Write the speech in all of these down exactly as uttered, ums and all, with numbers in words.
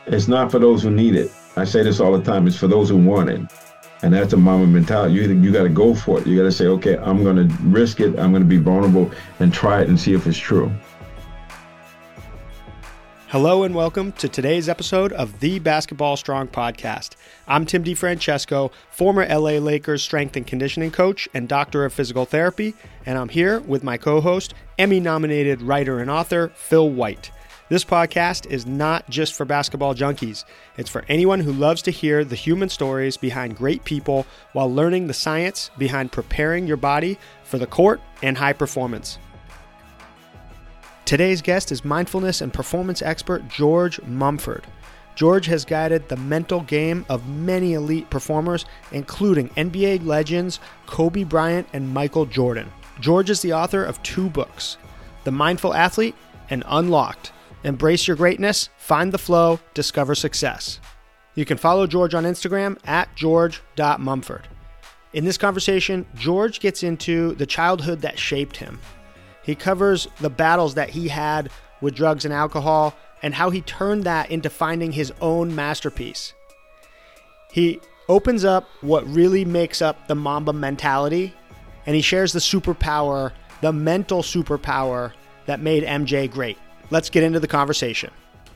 It's not for those who need it. I say this all the time. It's for those who want it. And that's a Mamba mentality. You, you got to go for it. You got to say, okay, I'm going to risk it. I'm going to be vulnerable and try it and see if it's true. Hello and welcome to today's episode of the Basketball Strong Podcast. I'm Tim DeFrancesco, former L A Lakers strength and conditioning coach and doctor of physical therapy, and I'm here with my co-host, Emmy-nominated writer and author, Phil White. This podcast is not just for basketball junkies. It's for anyone who loves to hear the human stories behind great people while learning the science behind preparing your body for the court and high performance. Today's guest is mindfulness and performance expert George Mumford. George has guided the mental game of many elite performers, including N B A legends Kobe Bryant and Michael Jordan. George is the author of two books, The Mindful Athlete and Unlocked. Embrace your greatness, find the flow, discover success. You can follow George on Instagram at george dot mumford. In this conversation, George gets into the childhood that shaped him. He covers the battles that he had with drugs and alcohol and how he turned that into finding his own masterpiece. He opens up what really makes up the Mamba mentality, and he shares the superpower, the mental superpower that made M J great. Let's get into the conversation.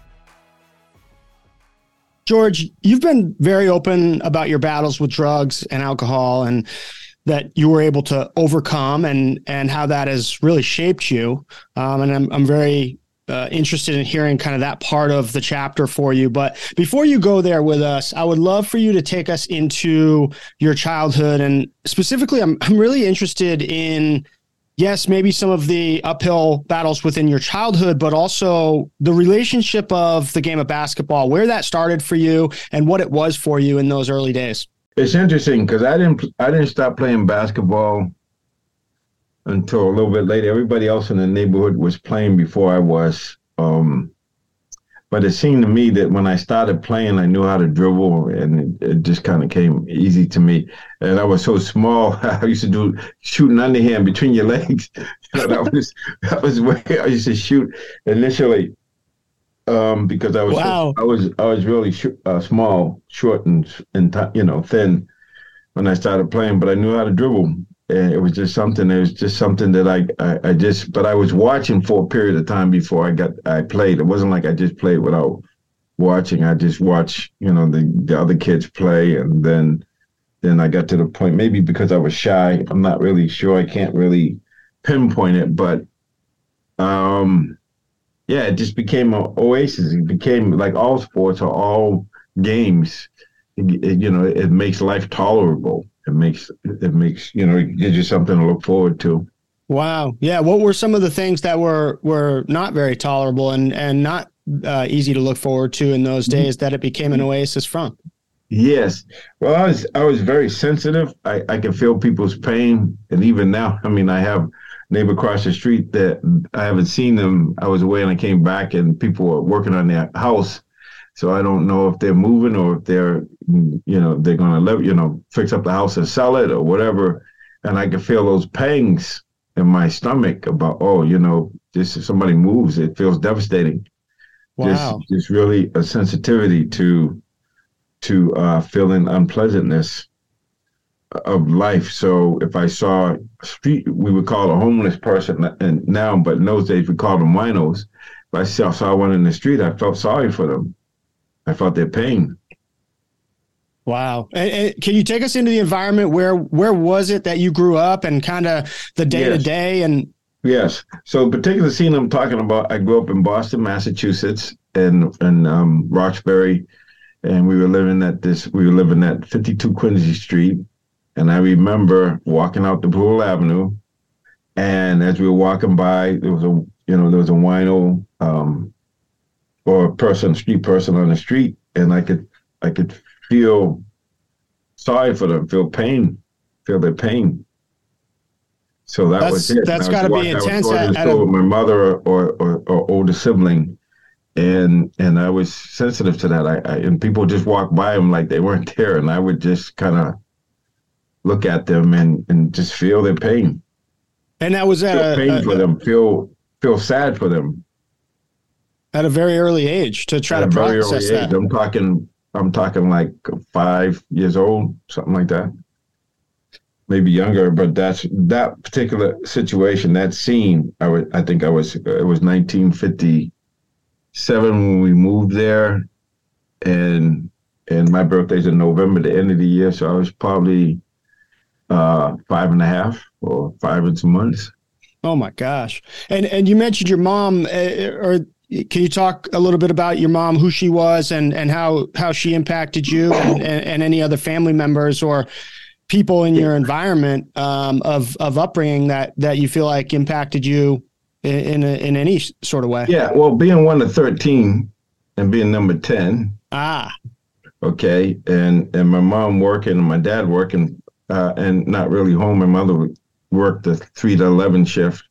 George, you've been very open about your battles with drugs and alcohol and that you were able to overcome and and how that has really shaped you. Um, and I'm I'm very uh, interested in hearing kind of that part of the chapter for you. But before you go there with us, I would love for you to take us into your childhood. And specifically, I'm I'm really interested in, yes, maybe some of the uphill battles within your childhood, but also the relationship of the game of basketball, where that started for you and what it was for you in those early days. It's interesting because I didn't I didn't stop playing basketball until a little bit later. Everybody else in the neighborhood was playing before I was. Um, but it seemed to me that when I started playing, I knew how to dribble, and it, it just kind of came easy to me. And I was so small, I used to do shooting underhand between your legs. You know, that was that was where I used to shoot initially. Um, because I was wow. I was I was really sh- uh, small, short, and and t- you know thin when I started playing, but I knew how to dribble, and it was just something. It was just something that I, I I just. But I was watching for a period of time before I got I played. It wasn't like I just played without watching. I just watched, you know, the the other kids play, and then then I got to the point. Maybe because I was shy, I'm not really sure. I can't really pinpoint it, but um. Yeah, it just became an oasis. It became like all sports or all games. It, it, you know, it makes life tolerable. It makes it makes you know it gives you something to look forward to. Wow. Yeah. What were some of the things that were were not very tolerable and and not uh, easy to look forward to in those days that it became an oasis from? Yes. Well, I was I was very sensitive. I I can feel people's pain, and even now, I mean, I have neighbor across the street that I haven't seen them. I was away and I came back and people were working on their house. So I don't know if they're moving or if they're, you know, they're going to live, you know, fix up the house and sell it or whatever. And I can feel those pangs in my stomach about, oh, you know, just if somebody moves, it feels devastating. Wow. Just, just really a sensitivity to, to uh, feeling unpleasantness of life. So if I saw a street, we would call a homeless person, and now, but in those days we called them winos. If I saw, saw one in the street, I felt sorry for them. I felt their pain. Wow. And, and can you take us into the environment? Where where was it that you grew up and kind of the day to day? And yes. So the particular scene I'm talking about, I grew up in Boston, Massachusetts, and and um, Roxbury, and we were living at this. We were living at fifty-two Quincy Street. And I remember walking out to Brule Avenue, and as we were walking by, there was a, you know, there was a wino um, or a person, street person on the street, and I could, I could feel sorry for them, feel pain, feel their pain. So that that's, was it. That's got to be intense. I was going to the store with my mother or, or, or older sibling, and and I was sensitive to that. I, I and people just walked by them like they weren't there, and I would just kind of look at them and, and just feel their pain. And that was feel a, pain a, for them. Feel feel sad for them. at a very early age to try At to a very process early age. that. I'm talking, I'm talking like five years old, something like that. Maybe younger, but that's that particular situation, that scene. I was, I think I was, it was nineteen fifty-seven when we moved there, and and my birthday's in November, the end of the year, so I was probably uh, five and a half or five and some months. Oh my gosh! And and you mentioned your mom, uh, or can you talk a little bit about your mom, who she was, and and how how she impacted you, and, and, and any other family members or people in your environment um, of of upbringing that that you feel like impacted you in in, a, in any sort of way? Yeah, well, being one of thirteen and being number ten. Ah. Okay, and and my mom working and my dad working, uh, and not really home. My mother worked the three to eleven shift,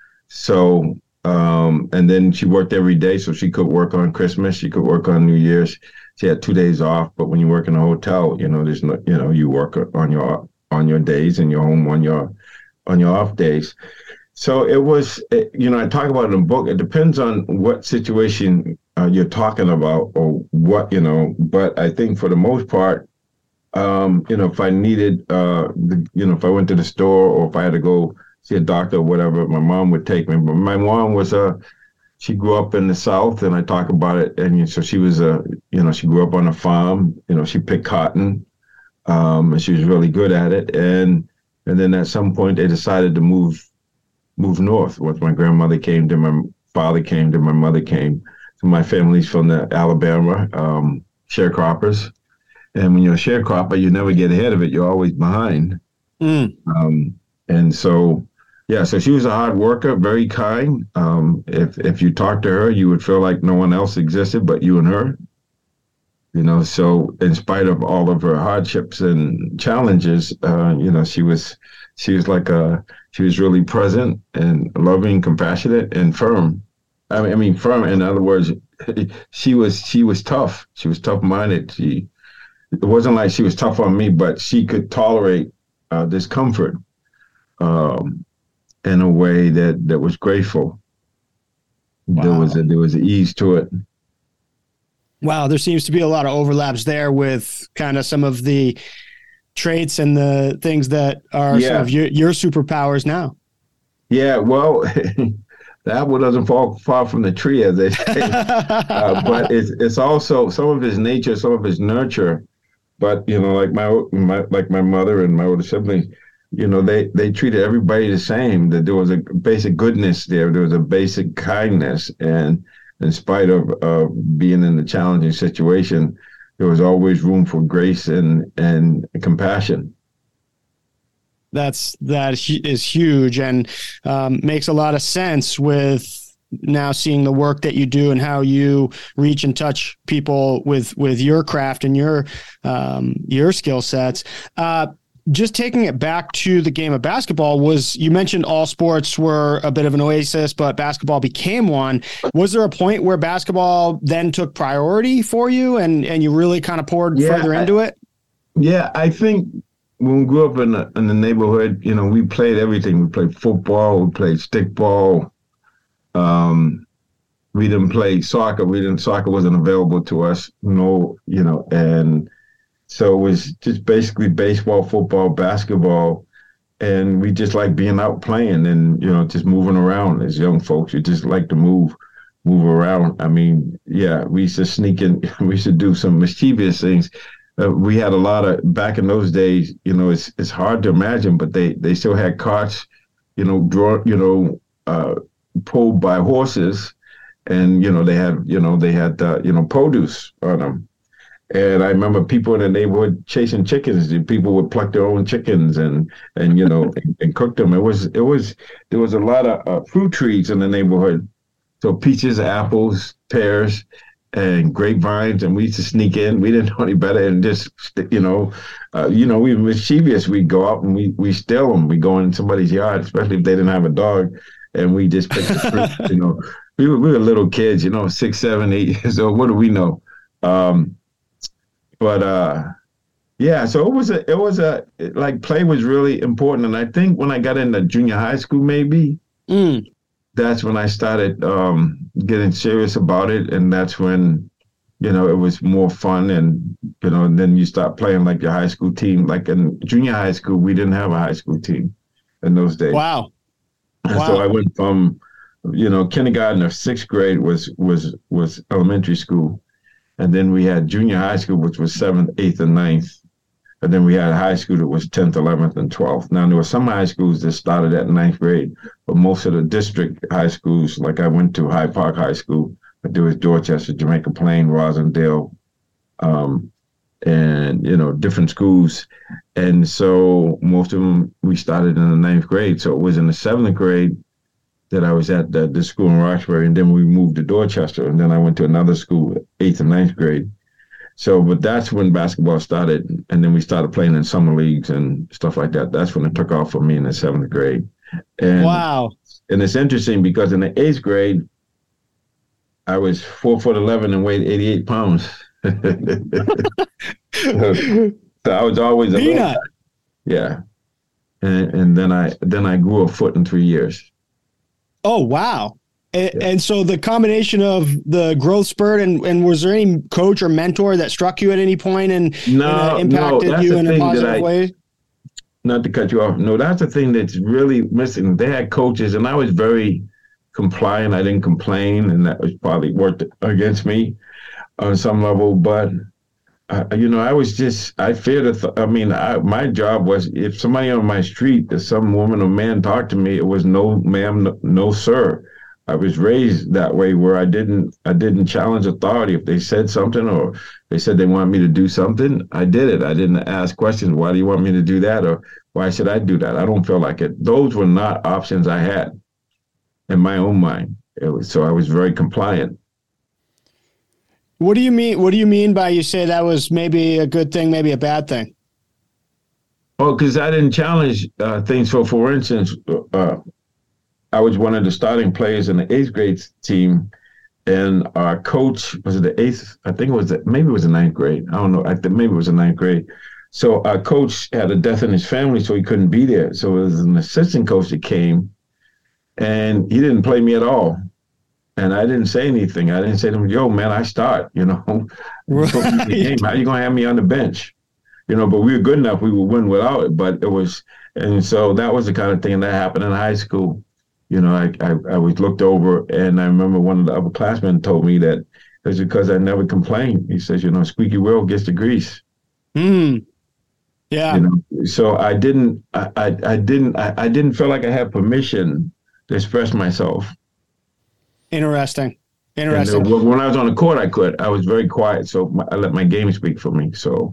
so um, and then she worked every day, so she could work on Christmas, she could work on New Year's. She had two days off, but when you work in a hotel, you know, there's no, you know, you work on your on your days and you're home on your on your off days. So it was, you know, I talk about it in the book. It depends on what situation uh, you're talking about or what, you know. But I think for the most part, um, you know, if I needed, uh, the, you know, if I went to the store or if I had to go see a doctor or whatever, my mom would take me. But my mom was a, she grew up in the South, and I talk about it. And so she was a, you know, she grew up on a farm. You know, she picked cotton, um, and she was really good at it. And and then at some point they decided to move move north. Once my grandmother came, then my father came, then my mother came. So my family's from the Alabama, um, sharecroppers. And when you're a sharecropper, you never get ahead of it. You're always behind. Mm. Um, and so, yeah, so she was a hard worker, very kind. Um, if if you talked to her, you would feel like no one else existed but you and her. You know, so in spite of all of her hardships and challenges, uh, you know, she was she was like a she was really present and loving, compassionate, and firm. I mean, I mean, firm. In other words, she was she was tough. She was tough-minded. She it wasn't like she was tough on me, but she could tolerate uh, discomfort um, in a way that that was grateful. Wow. There was a, there was an ease to it. Wow, there seems to be a lot of overlaps there with kind of some of the traits and the things that are yeah. some of your, your superpowers now. Yeah, well, that one doesn't fall far from the tree, as they say. uh, but it's it's also some of his nature, some of his nurture. But you know, like my my like my mother and my older siblings, you know, they they treated everybody the same. That there was a basic goodness there. There was a basic kindness, and in spite of uh, being in a challenging situation, there was always room for grace and, and compassion. That's, that is huge and um, makes a lot of sense with now seeing the work that you do and how you reach and touch people with, with your craft and your, um, your skill sets. Uh, Just taking it back to the game of basketball, was you mentioned all sports were a bit of an oasis, but basketball became one. Was there a point where basketball then took priority for you and, and you really kind of poured yeah, further into it? Yeah, I think when we grew up in the, in the neighborhood, you know, we played everything. We played football, we played stickball. Um, we didn't play soccer. We didn't, soccer wasn't available to us, no, you know, and so it was just basically baseball, football, basketball, and we just like being out playing and, you know, just moving around as young folks. You just like to move, move around. I mean, yeah, we used to sneak in, we used to do some mischievous things. Uh, we had a lot of, back in those days, you know, it's it's hard to imagine, but they, they still had carts, you know, draw, you know, uh, pulled by horses, and, you know, they had, you know, they had, uh, you know, produce on them. And I remember people in the neighborhood chasing chickens. People would pluck their own chickens and, and you know, and, and cook them. It was, it was, there was a lot of uh, fruit trees in the neighborhood. So peaches, apples, pears, and grapevines. And we used to sneak in. We didn't know any better. And just, you know, uh, you know, we were mischievous. We'd go out and we, we steal them. We go in somebody's yard, especially if they didn't have a dog. And we just picked the fruit, you know. We were, we were little kids, you know, six, seven, eight years old. What do we know? Um, But uh, yeah, so it was a, it was a, like play was really important. And I think when I got into junior high school, maybe mm. that's when I started um, getting serious about it, and that's when, you know, it was more fun, and you know, and then you start playing like your high school team. Like in junior high school, we didn't have a high school team in those days. Wow. And wow. so I went from, you know, kindergarten or sixth grade was was was elementary school, and then we had junior high school, which was seventh, eighth, and ninth. And then we had high school that was tenth, eleventh, and twelfth. Now, there were some high schools that started at ninth grade, but most of the district high schools, like I went to Hyde Park High School, but there was Dorchester, Jamaica Plain, Rosendale, um, and, you know, different schools. And so most of them, we started in the ninth grade. So it was in the seventh grade that I was at the, the school in Roxbury, and then we moved to Dorchester, and then I went to another school, eighth and ninth grade. So, but that's when basketball started, and then we started playing in summer leagues and stuff like that. That's when it took off for me in the seventh grade. And, wow. And it's interesting because in the eighth grade, I was four foot eleven and weighed eighty-eight pounds. so, so I was always a little guy. Yeah. And, and then I then I grew a foot in three years. Oh, wow. And, yeah. and so the combination of the growth spurt and, and was there any coach or mentor that struck you at any point and, no, and uh, impacted no, you in a positive I, way? Not to cut you off. No, that's the thing that's really missing. They had coaches, and I was very compliant. I didn't complain, and that was probably worked against me on some level. But, uh, you know, I was just, I feared, th- I mean, I, my job was if somebody on my street, if some woman or man talked to me, it was no, ma'am, no, no sir. I was raised that way where I didn't I didn't challenge authority. If they said something or they said they wanted me to do something, I did it. I didn't ask questions. Why do you want me to do that? Or why should I do that? I don't feel like it. Those were not options I had in my own mind. It was, so I was very compliant. What do you mean? What do you mean by you say that was maybe a good thing, maybe a bad thing? Well, because I didn't challenge uh, things. So, for instance, uh, I was one of the starting players in the eighth grade team, and our coach was it the eighth? I think it was the, maybe it was the ninth grade. I don't know. I think maybe it was the ninth grade. So our coach had a death in his family, so he couldn't be there. So it was an assistant coach that came, and he didn't play me at all. And I didn't say anything. I didn't say to him, "Yo, man, I start." You know, right. How you gonna have me on the bench? You know, but we were good enough. We would win without it. But it was, and so that was the kind of thing that happened in high school. You know, I, I, I was looked over, and I remember one of the upperclassmen told me that it was because I never complained. He says, you know, squeaky wheel gets the grease. Mm. Yeah. You know, so I didn't, I, I, I didn't, I, I didn't feel like I had permission to express myself. Interesting. Interesting. And, uh, when I was on the court, I could. I was very quiet, so my, I let my game speak for me. So.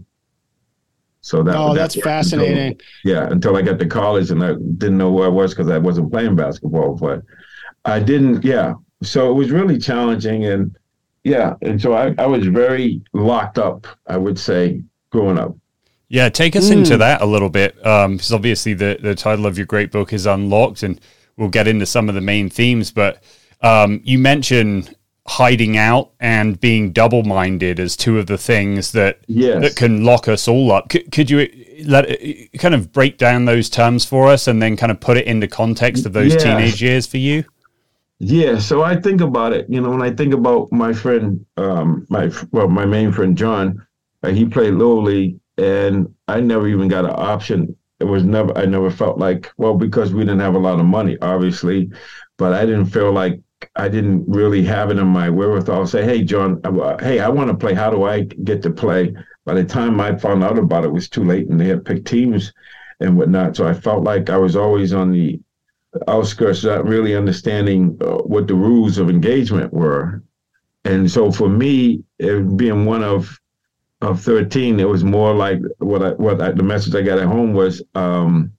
So that, oh, that's, that's fascinating. Until, yeah, until I got to college and I didn't know who I was because I wasn't playing basketball. But I didn't, yeah. So it was really challenging. And yeah, and so I, I was very locked up, I would say, growing up. Yeah, take us mm. into that a little bit. Um, because obviously the, the title of your great book is Unlocked, and we'll get into some of the main themes. But um, you mentioned hiding out and being double-minded as two of the things that yes. that can lock us all up. C- could you let kind of break down those terms for us and then kind of put it into context of those yeah. teenage years for you? Yeah, so I think about it, you know, when I think about my friend, um, my well, my main friend, John, uh, he played Little League, and I never even got an option. It was never, I never felt like, well, because we didn't have a lot of money, obviously, but I didn't feel like I didn't really have it in my wherewithal to say, hey, John, uh, hey, I want to play. How do I get to play? By the time I found out about it, it was too late, and they had picked teams and whatnot. So I felt like I was always on the outskirts, not really understanding uh, what the rules of engagement were. And so for me, it, being one of of thirteen, it was more like what I, what I, the message I got at home was, um,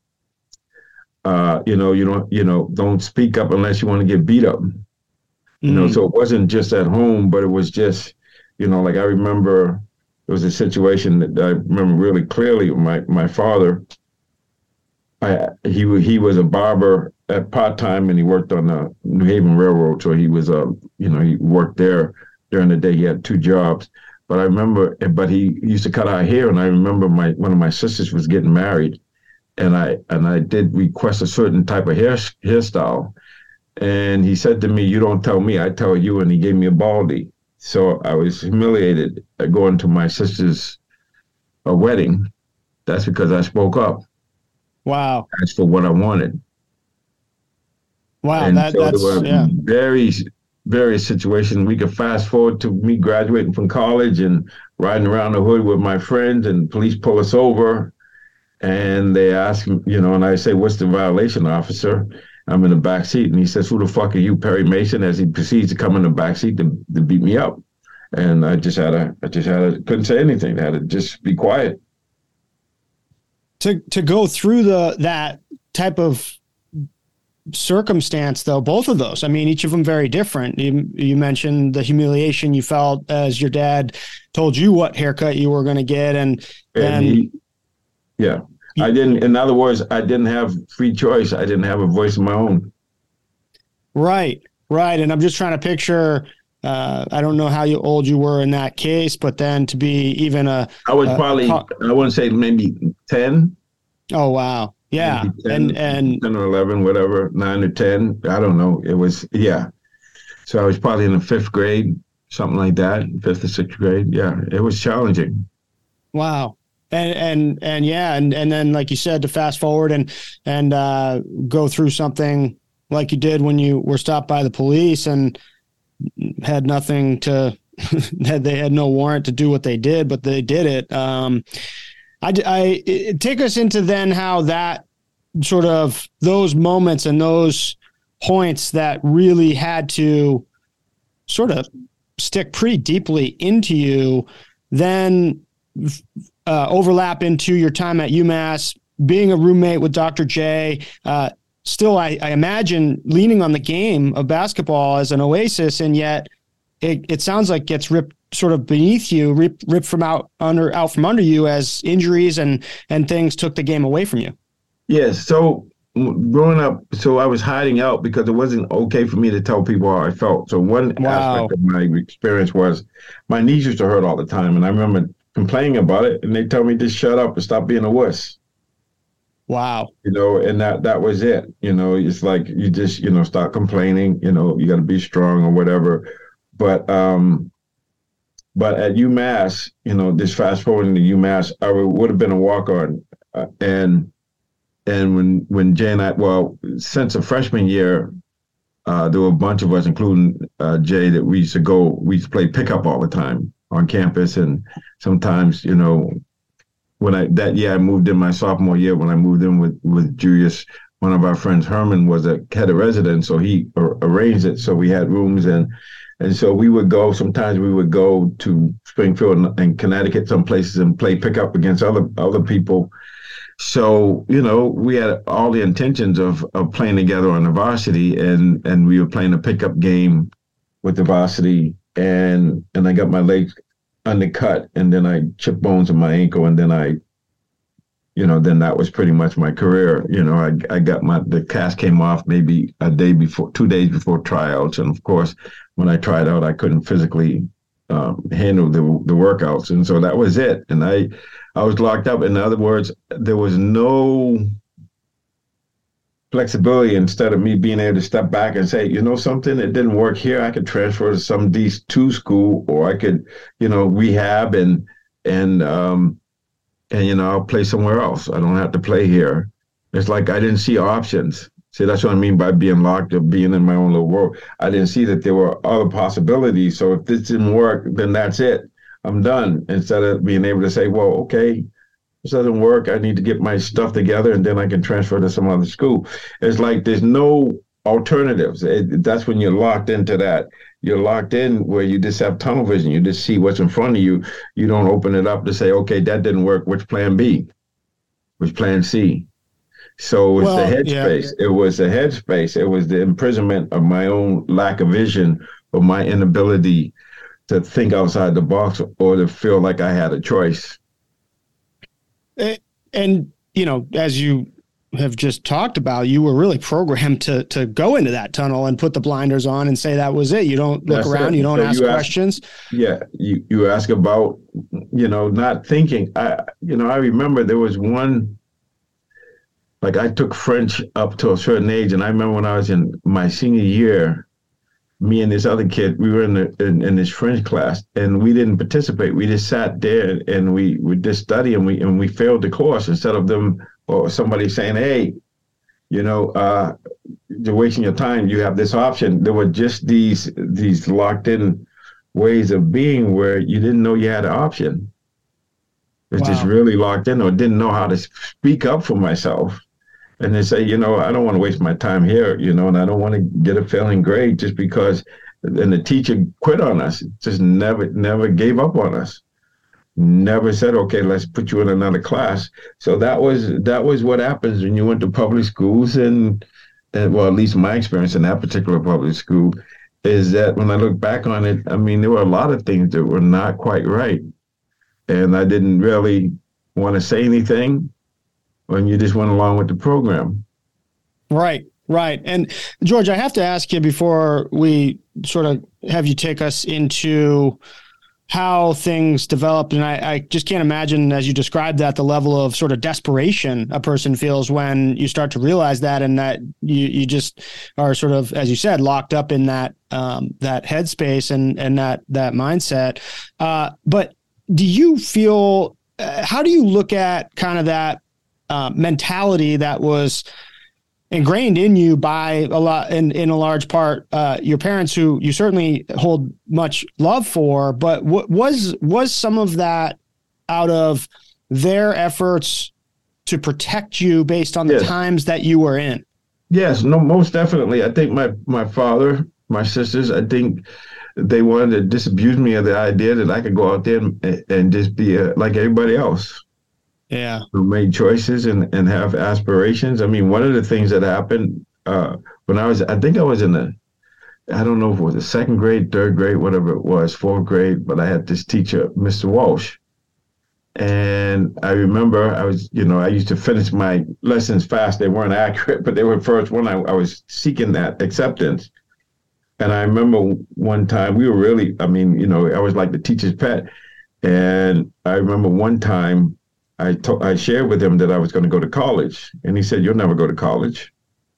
uh, you know, you don't, you know, don't speak up unless you want to get beat up. You know, mm. so it wasn't just at home, but it was just, you know, like I remember there was a situation that I remember really clearly. My my father, I he he was a barber at part time, and he worked on the New Haven Railroad. So he was a, uh, you know, he worked there during the day. He had two jobs. But I remember, but he used to cut our hair, and I remember my one of my sisters was getting married, and I and I did request a certain type of hair hairstyle. And he said to me, "You don't tell me, I tell you." And he gave me a baldy. So I was humiliated going to my sister's uh, wedding. That's because I spoke up. Wow. Asked for what I wanted. Wow. And That, so that's, there were yeah. very, various situations. We could fast forward to me graduating from college and riding around the hood with my friends, and police pull us over. And they ask, you know, and I say, "What's the violation, officer?" I'm in the back seat, and he says, "Who the fuck are you, Perry Mason?" As he proceeds to come in the back seat to, to beat me up, and I just had to, I just had to, couldn't say anything. I had to just be quiet. To to go through the that type of circumstance, though, both of those, I mean, each of them very different. You you mentioned the humiliation you felt as your dad told you what haircut you were going to get, and and, and he, yeah. I didn't, in other words, I didn't have free choice. I didn't have a voice of my own. Right, right. And I'm just trying to picture, uh, I don't know how you, old you were in that case, but then to be even a... I was a, probably, a, I wouldn't say maybe ten. Oh, wow. Yeah. ten, and, and ten or eleven, whatever, nine or ten. I don't know. It was, yeah. So I was probably in the fifth grade, something like that, fifth or sixth grade. Yeah, it was challenging. Wow. And, and, and yeah. And, and then, like you said, to fast forward and, and, uh, go through something like you did when you were stopped by the police and had nothing to, had, they had no warrant to do what they did, but they did it. Um, I, I it, take us into then how that sort of those moments and those points that really had to sort of stick pretty deeply into you, then Uh, overlap into your time at UMass, being a roommate with Doctor J. Uh, still, I, I imagine leaning on the game of basketball as an oasis, and yet it, it sounds like gets ripped sort of beneath you, ripped, ripped from out under out from under you as injuries and and things took the game away from you. Yes. So growing up, so I was hiding out because it wasn't okay for me to tell people how I felt. So one Wow. aspect of my experience was my knees used to hurt all the time, and I remember complaining about it, and they tell me just shut up and stop being a wuss. Wow. You know, and that that was it. You know, it's like you just, you know, stop complaining, you know, you got to be strong or whatever. But um but at UMass, you know, this fast forwarding to UMass, I would, would have been a walk-on. Uh, and and when when Jay and I, well, since the freshman year, uh, there were a bunch of us, including uh, Jay, that we used to go, we used to play pickup all the time on campus. And sometimes, you know, when I, that year I moved in my sophomore year, when I moved in with, with Julius, one of our friends, Herman, was a had a resident, so he ar- arranged it. So we had rooms, and and so we would go, sometimes we would go to Springfield and, and Connecticut, some places, and play pickup against other other people. So, you know, we had all the intentions of, of playing together on the varsity, and, and we were playing a pickup game with the varsity, and and I got my legs undercut, and then I chipped bones in my ankle, and then I, you know, then that was pretty much my career. You know, I I got my, the cast came off maybe a day before, two days before tryouts, and of course, when I tried out, I couldn't physically um, handle the the workouts, and so that was it. And I I was locked up. In other words, there was no flexibility. Instead of me being able to step back and say, you know, something, it didn't work here, I could transfer to some D two school, or I could, you know, rehab and and um and you know, I'll play somewhere else. I don't have to play here. It's like I didn't see options. See, that's what I mean by being locked up, being in my own little world. I didn't see that there were other possibilities. So if this didn't work, then that's it. I'm done. Instead of being able to say, well, okay, this doesn't work, I need to get my stuff together, and then I can transfer to some other school. It's like there's no alternatives. It, that's when you're locked into that. You're locked in where you just have tunnel vision. You just see what's in front of you. You don't open it up to say, okay, that didn't work. Which plan B? Which plan C? So it was well, the headspace. Yeah. It was the headspace. It was the imprisonment of my own lack of vision, of my inability to think outside the box, or to feel like I had a choice. And, you know, as you have just talked about, you were really programmed to to go into that tunnel and put the blinders on and say that was it. You don't look That's around, it. you don't so ask you questions. Ask, yeah, you, you ask about, you know, not thinking. I, you know, I remember there was one, like I took French up to a certain age, and I remember when I was in my senior year, me and this other kid, we were in the in, in this French class, and we didn't participate. We just sat there and we we just study, and we and we failed the course instead of them or somebody saying, "Hey, you know, uh, you're wasting your time. You have this option." There were just these these locked in ways of being where you didn't know you had an option. It's wow. just really locked in, or didn't know how to speak up for myself. And they say, you know, I don't want to waste my time here, you know, and I don't want to get a failing grade just because. And the teacher quit on us, just never, never gave up on us. Never said, okay, let's put you in another class. So that was that was what happens when you went to public schools, and, and well, at least my experience in that particular public school is that when I look back on it, I mean, there were a lot of things that were not quite right, and I didn't really want to say anything. When you just went along with the program. Right, right. And George, I have to ask you before we sort of have you take us into how things developed. And I, I just can't imagine, as you described that, the level of sort of desperation a person feels when you start to realize that, and that you, you just are sort of, as you said, locked up in that um, that headspace and, and that, that mindset. Uh, but do you feel, uh, how do you look at kind of that Uh, mentality that was ingrained in you by a lot, in, in a large part, uh, your parents, who you certainly hold much love for, but w- was, was some of that out of their efforts to protect you based on the yes. times that you were in? Yes, no, most definitely. I think my, my father, my sisters, I think they wanted to disabuse me of the idea that I could go out there and, and just be uh, like everybody else. Yeah. Who made choices and, and have aspirations. I mean, one of the things that happened uh, when I was, I think I was in the, I don't know if it was the second grade, third grade, whatever it was, fourth grade, but I had this teacher, Mister Walsh. And I remember I was, you know, I used to finish my lessons fast. They weren't accurate, but they were first one. I, I was seeking that acceptance. And I remember one time we were really, I mean, you know, I was like the teacher's pet. And I remember one time, I told, I shared with him that I was going to go to college, and he said, "You'll never go to college."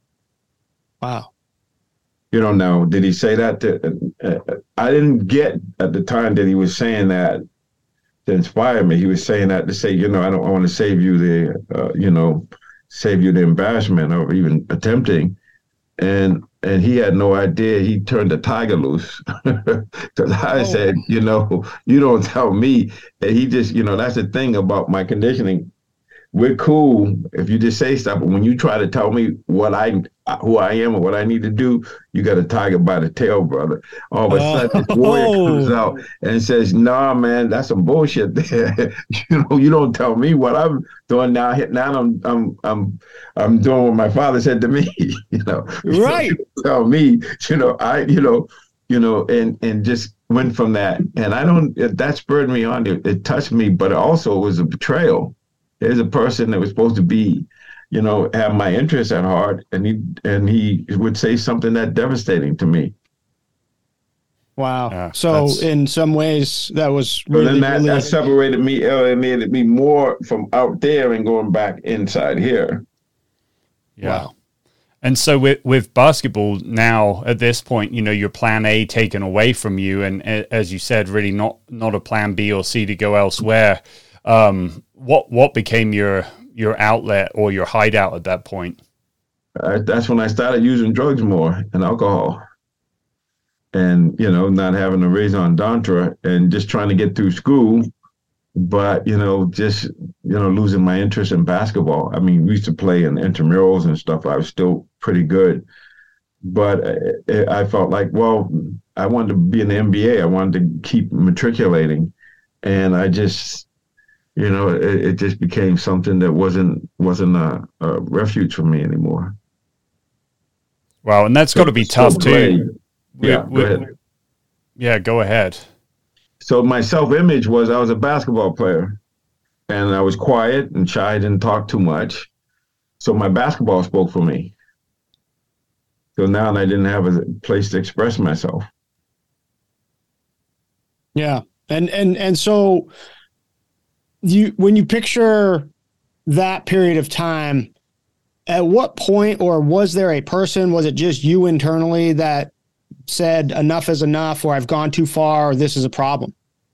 Wow. You don't know. Did he say that? To, uh, I didn't get at the time that he was saying that to inspire me. He was saying that to say, you know, I don't I want to save you the, uh, you know, save you the embarrassment of even attempting. And and he had no idea. He turned the tiger loose. Because I oh. said, you know, you don't tell me. And he just, you know, that's the thing about my conditioning. We're cool if you just say stuff, but when you try to tell me what I, who I am or what I need to do, you got a tiger by the tail, brother. All of a sudden, this warrior comes out and says, "Nah, man, that's some bullshit there. You know, you don't tell me what I'm doing now. Now I'm, I'm, I'm, I'm doing what my father said to me. You know, right? You tell me, you know, I, you know, you know, and and just went from that. And I don't. That spurred me on. It, it touched me, but also it was a betrayal. There's a person that was supposed to be, you know, have my interests at heart, and he and he would say something that devastating to me. Wow. Yeah, so in some ways, that was really, but then that, really... that separated me, alienated me more from out there and going back inside here. Yeah. Wow. And so with with basketball now at this point, you know, your plan A taken away from you, and as you said, really not not a plan B or C to go elsewhere. Um, what what became your your outlet or your hideout at that point? Uh, that's when I started using drugs more and alcohol, and you know, not having a raison d'etre and just trying to get through school, but you know, just you know, losing my interest in basketball. I mean, we used to play in intramurals and stuff. I was still pretty good, but I, I felt like, well, I wanted to be in the N B A. I wanted to keep matriculating, and I just. You know, it, it just became something that wasn't wasn't a, a refuge for me anymore. Wow, and that's so, got to be tough so too. Yeah, we, go ahead. Yeah, go ahead. So my self-image was I was a basketball player, and I was quiet and shy, didn't talk too much. So my basketball spoke for me. So now I didn't have a place to express myself. Yeah, and and and so. You when you picture that period of time, at what point, or was there a person, was it just you internally that said enough is enough, or I've gone too far, or this is a problem?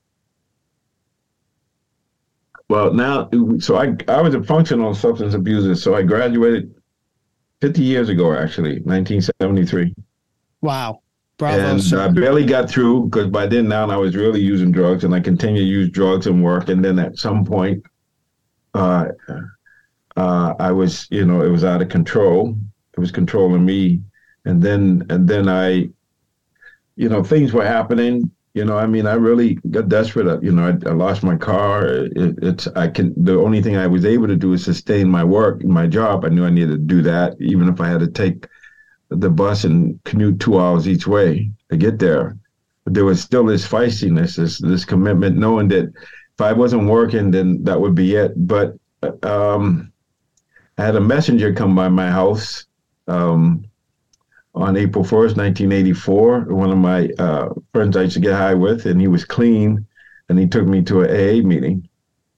Well, now, so I I was a functional substance abuser. So I graduated fifty years ago, actually, nineteen seventy-three. Wow. Bravo, and sir. I barely got through because by then now I was really using drugs, and I continued to use drugs and work. And then at some point, uh, uh, I was, you know, it was out of control. It was controlling me. And then, and then I, you know, things were happening. You know, I mean, I really got desperate. You know, I, I lost my car. It, it's, I can, the only thing I was able to do is sustain my work, my job. I knew I needed to do that, even if I had to take the bus and commute two hours each way to get there. But there was still this feistiness, this, this commitment, knowing that if I wasn't working, then that would be it. But um, I had a messenger come by my house um, on April first, nineteen eighty-four. One of my uh, friends I used to get high with, and he was clean, and he took me to an A A meeting.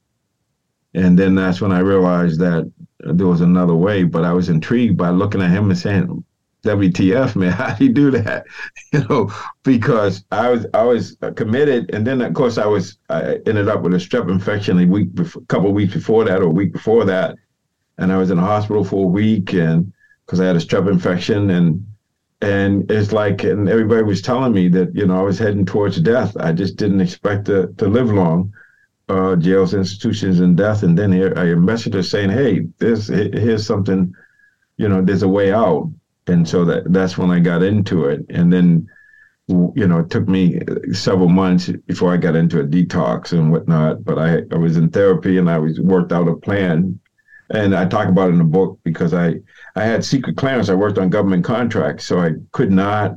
And then that's when I realized that there was another way, but I was intrigued by looking at him and saying, W T F, man, how do you do that? You know, because I was I was committed, and then of course I was I ended up with a strep infection a week, before, a couple of weeks before that, or a week before that, and I was in the hospital for a week, and because I had a strep infection, and and it's like, and everybody was telling me that, you know, I was heading towards death. I just didn't expect to to live long, uh, jails, institutions, and death. And then here I a messenger saying, hey, this here's something, you know, there's a way out. And so that that's when I got into it. And then, you know, it took me several months before I got into a detox and whatnot. But I, I was in therapy, and I was worked out a plan. And I talk about it in the book because I, I had secret clearance. I worked on government contracts, so I could not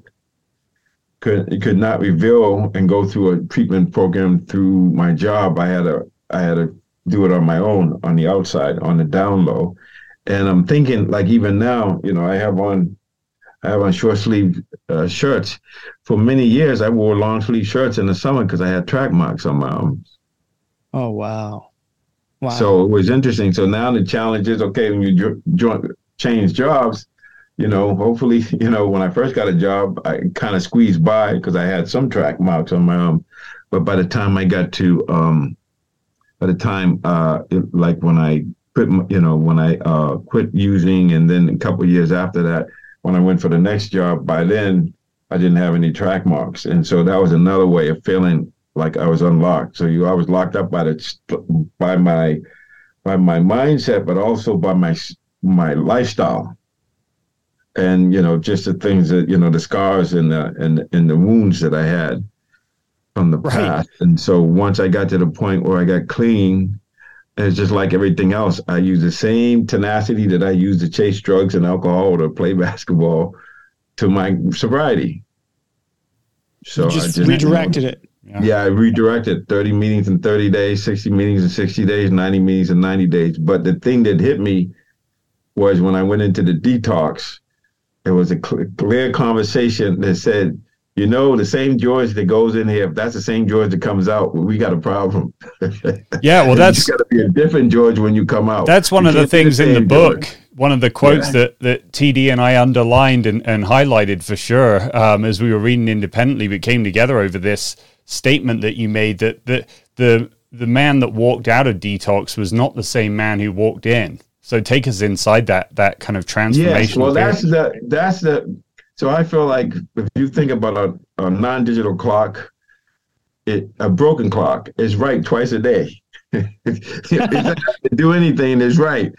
could could not reveal and go through a treatment program through my job. I had to I had to do it on my own, on the outside, on the down low. And I'm thinking, like, even now, you know, I have on I have on short sleeve uh, shirts. For many years, I wore long sleeve shirts in the summer because I had track marks on my arms. Oh, wow. Wow. So it was interesting. So now the challenge is, okay, when you jo- jo- change jobs, you know, hopefully, you know, when I first got a job, I kind of squeezed by because I had some track marks on my arm. But by the time I got to, um, by the time, uh, it, like when I quit, you know, when I uh, quit using, and then a couple of years after that, when I went for the next job, by then I didn't have any track marks. And so that was another way of feeling like I was unlocked. So you, I was locked up by the, by my, by my mindset, but also by my, my lifestyle. And, you know, just the things that, you know, the scars and the, and, and the wounds that I had from the Right. past. And so once I got to the point where I got clean, it's just like everything else. I use the same tenacity that I used to chase drugs and alcohol or to play basketball to my sobriety. So You just, I just redirected you know, it. Yeah. Yeah, I redirected thirty meetings in thirty days, sixty meetings in sixty days, ninety meetings in ninety days. But the thing that hit me was when I went into the detox, it was a cl- clear conversation that said, you know, the same George that goes in here, if that's the same George that comes out, we got a problem. Yeah, well, that's got to be a different George when you come out. That's one You of the can't be things in the same book. George. One of the quotes Yeah. that, that T D and I underlined and, and highlighted for sure um, as we were reading independently, we came together over this statement that you made that, that the the man that walked out of detox was not the same man who walked in. So take us inside that that kind of transformation. Yes, well, that's the that's the. So I feel like if you think about a, a non-digital clock, it a broken clock is right twice a day. It doesn't have to do anything, it's right.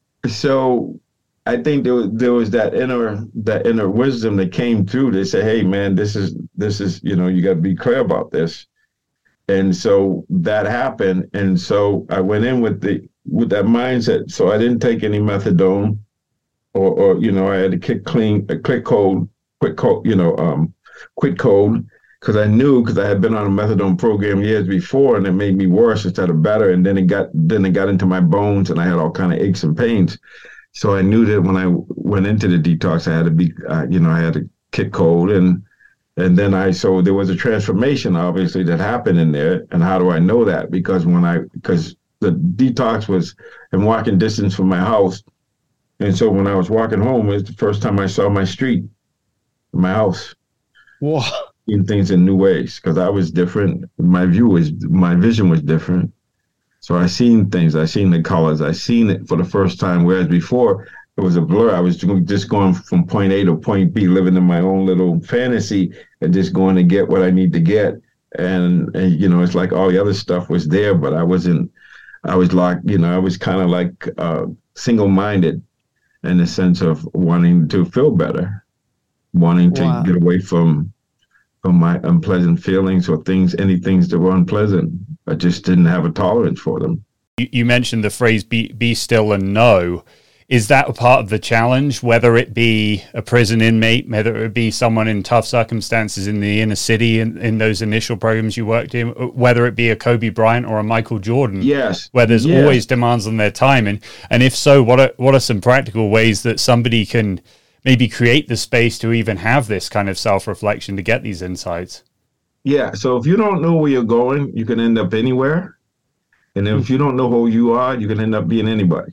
So I think there was, there was that inner that inner wisdom that came through to say, hey man, this is this is, you know, you got to be clear about this. And so that happened. And so I went in with the with that mindset. So I didn't take any methadone. Or, or, you know, I had to kick clean, a quick cold, quick cold, you know, um, quick cold, because I knew, because I had been on a methadone program years before, and it made me worse instead of better. And then it got, then it got into my bones, and I had all kind of aches and pains. So I knew that when I went into the detox, I had to be, uh, you know, I had to kick cold, and and then I, so there was a transformation, obviously, that happened in there. And how do I know that? Because when I, because the detox was in walking distance from my house. And so when I was walking home, it was the first time I saw my street, my house. Whoa. Seeing things in new ways because I was different. My view was, my vision was different. So I seen things. I seen the colors. I seen it for the first time. Whereas before it was a blur. I was just going from point A to point B, living in my own little fantasy and just going to get what I need to get. And, and you know, it's like all the other stuff was there, but I wasn't. I was like, you know, I was kind of like uh, single-minded in the sense of wanting to feel better, wanting to wow. get away from. from my unpleasant feelings or things, any things that were unpleasant. I just didn't have a tolerance for them. You, you mentioned the phrase be, be still and know. Is that a part of the challenge, whether it be a prison inmate, whether it be someone in tough circumstances in the inner city in, in those initial programs you worked in, whether it be a Kobe Bryant or a Michael Jordan? Yes. Where there's yes. always demands on their time. And, and if so, what are, what are some practical ways that somebody can maybe create the space to even have this kind of self-reflection to get these insights? Yeah. So if you don't know where you're going, you can end up anywhere. And if mm-hmm. you don't know who you are, you can end up being anybody.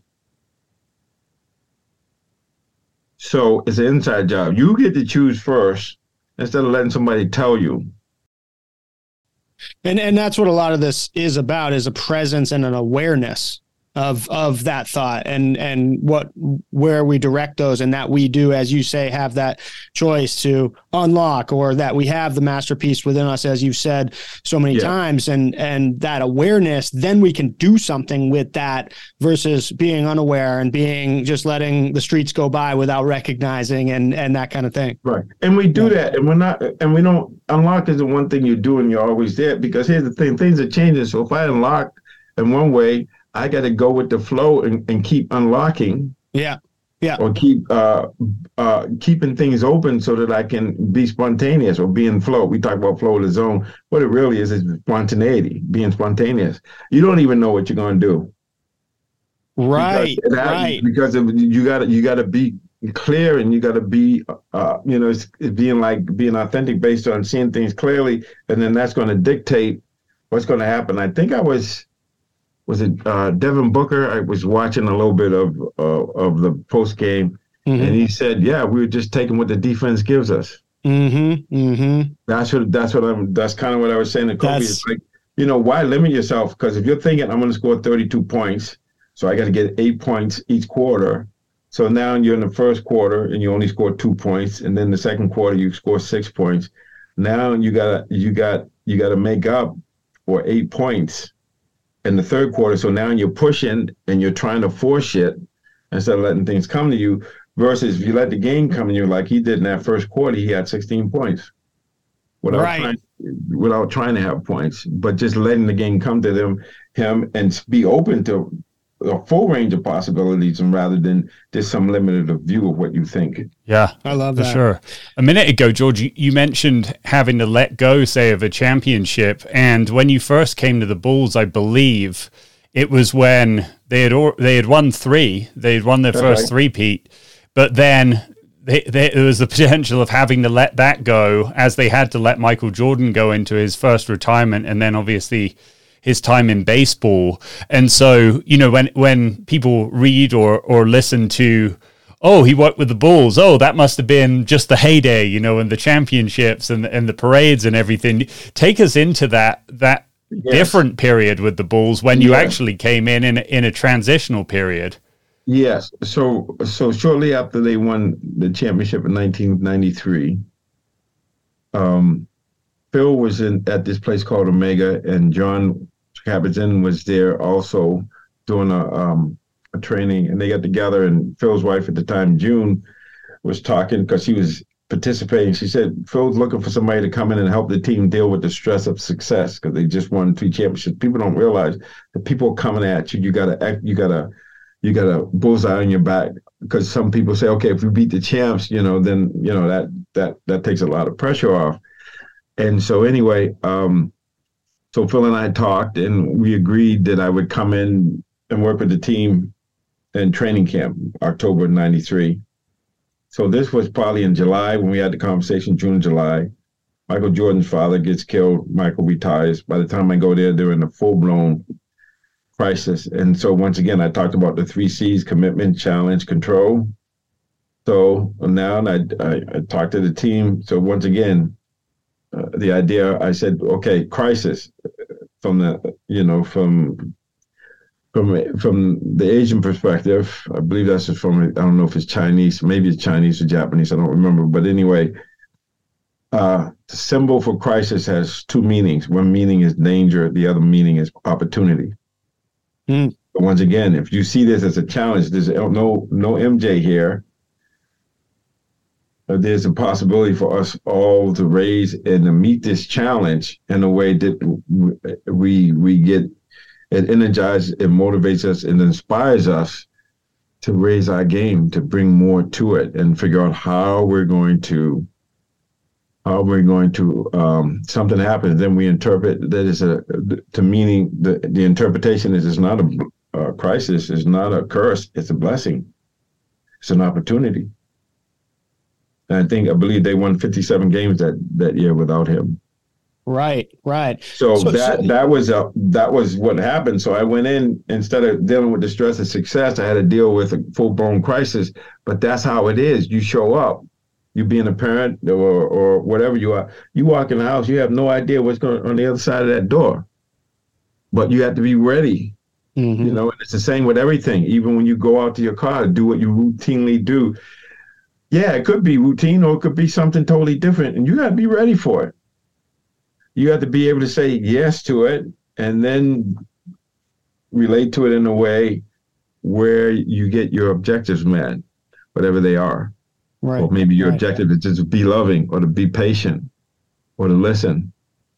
So it's an inside job. You get to choose first instead of letting somebody tell you. And and that's what a lot of this is about, is a presence and an awareness of of that thought and and what where we direct those, and that we do, as you say, have that choice to unlock, or that we have the masterpiece within us, as you've said so many yeah. times, and and that awareness, then we can do something with that versus being unaware and being just letting the streets go by without recognizing and and that kind of thing. Right. And we do yeah. that, and we're not, and we don't unlock is the one thing you do and you're always there, because here's the thing, things are changing. So if I unlock in one way, I got to go with the flow and, and keep unlocking. Yeah. Yeah. Or keep uh, uh, keeping things open so that I can be spontaneous or be in flow. We talk about flow of the zone. What it really is is spontaneity, being spontaneous. You don't even know what you're going to do. Right. Because right. Because of, you got to you got to be clear, and you got to be, uh, you know, it's, it's being like being authentic based on seeing things clearly, and then that's going to dictate what's going to happen. I think I was. Was it uh, Devin Booker? I was watching a little bit of uh, of the post game, mm-hmm. and he said, "Yeah, we were just taking what the defense gives us." Mm-hmm. Mm-hmm. That's what. That's what I'm. That's kind of what I was saying to Kobe. It's like, you know, why limit yourself? Because if you're thinking I'm going to score thirty-two points, so I got to get eight points each quarter. So now you're in the first quarter and you only score two points, and then the second quarter you score six points. Now you got you got you got to make up for eight points in the third quarter. So now you're pushing and you're trying to force it instead of letting things come to you, versus if you let the game come to you like he did in that first quarter, he had sixteen points without, right. trying, without trying to have points, but just letting the game come to them, him, and be open to a full range of possibilities, and rather than just some limited view of what you think. Yeah, I love for that. Sure. A minute ago, George, you, you mentioned having to let go, say, of a championship. And when you first came to the Bulls, I believe it was when they had or, they had won three. They had won their That's first right. three-peat. But then they, they, there was the potential of having to let that go, as they had to let Michael Jordan go into his first retirement, and then obviously his time in baseball. And so, you know, when when people read or or listen to, oh, he worked with the Bulls, oh, that must have been just the heyday, you know, and the championships and and the parades and everything. Take us into that that yes. different period with the Bulls when you yeah. actually came in in, in a transitional period. Yes. So so shortly after they won the championship in nineteen ninety-three, um, Phil was in at this place called Omega, and John Kabat-Zinn was there also doing a um, a training, and they got together, and Phil's wife at the time, June, was talking because she was participating. She said, Phil's looking for somebody to come in and help the team deal with the stress of success, because they just won three championships. People don't realize that people are coming at you. You gotta, you gotta, you gotta bullseye on your back, because some people say, okay, if we beat the champs, you know, then you know that that that takes a lot of pressure off. And so anyway, um, so Phil and I talked, and we agreed that I would come in and work with the team in training camp, October ninety-three. So this was probably in July when we had the conversation, June, July. Michael Jordan's father gets killed. Michael retires. By the time I go there, they're in a full-blown, crisis. And so once again, I talked about the three C's: commitment, challenge, control. So now I, I, I talked to the team. So once again, uh, the idea, I said, okay, crisis from the, you know, from from from the Asian perspective. I believe that's from, I don't know if it's Chinese, maybe it's Chinese or Japanese, I don't remember. But anyway, uh, the symbol for crisis has two meanings. One meaning is danger. The other meaning is opportunity. Mm. But once again, if you see this as a challenge, there's no no M J here. There's a possibility for us all to raise and to meet this challenge in a way that we we get it energizes, it motivates us, and inspires us to raise our game, to bring more to it, and figure out how we're going to how we're going to um, something happens. Then we interpret that is a to meaning the the interpretation is it's not a, a crisis, it's not a curse, it's a blessing, it's an opportunity. And I think, I believe they won fifty-seven games that, that year without him. Right, right. So, so that so, that was a, that was what happened. So I went in, instead of dealing with the stress of success, I had to deal with a full-blown crisis. But that's how it is. You show up. You being a parent or or whatever you are, you walk in the house, you have no idea what's going on the other side of that door. But you have to be ready. Mm-hmm. You know, and it's the same with everything. Even when you go out to your car, do what you routinely do. Yeah, it could be routine or it could be something totally different. And you got to be ready for it. You have to be able to say yes to it and then relate to it in a way where you get your objectives met, whatever they are. Right. Or maybe your right. objective is just to be loving or to be patient or to listen.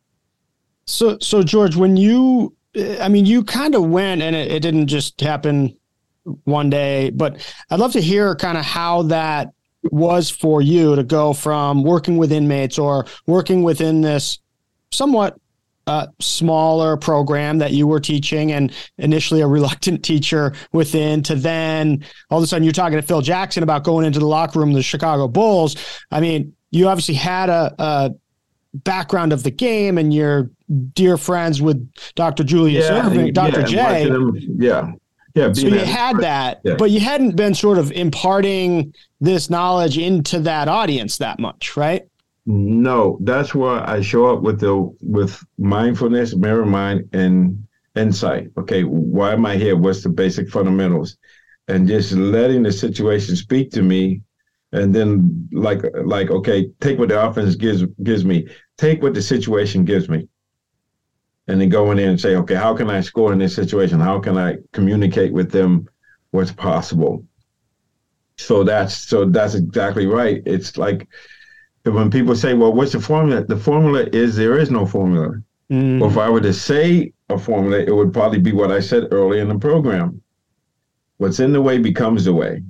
So, so George, when you, I mean, you kind of went, and it, it didn't just happen one day, but I'd love to hear kind of how that was for you to go from working with inmates or working within this somewhat uh, smaller program that you were teaching and initially a reluctant teacher within, to then all of a sudden you're talking to Phil Jackson about going into the locker room of the Chicago Bulls. I mean, you obviously had a, a background of the game and you're dear friends with Doctor Julius yeah, Erving, Doctor Yeah, J. Yeah. Yeah, so you had that, yeah. but you hadn't been sort of imparting this knowledge into that audience that much, right? No, that's where I show up with the with mindfulness, mirror mind, and insight. Okay, why am I here? What's the basic fundamentals? And just letting the situation speak to me, and then like like okay, take what the offense gives gives me, take what the situation gives me. And then go in there and say, okay, how can I score in this situation? How can I communicate with them what's possible? So that's so that's exactly right. It's like when people say, well, what's the formula? The formula is there is no formula. Mm. Or if I were to say a formula, it would probably be what I said earlier in the program. What's in the way becomes the way.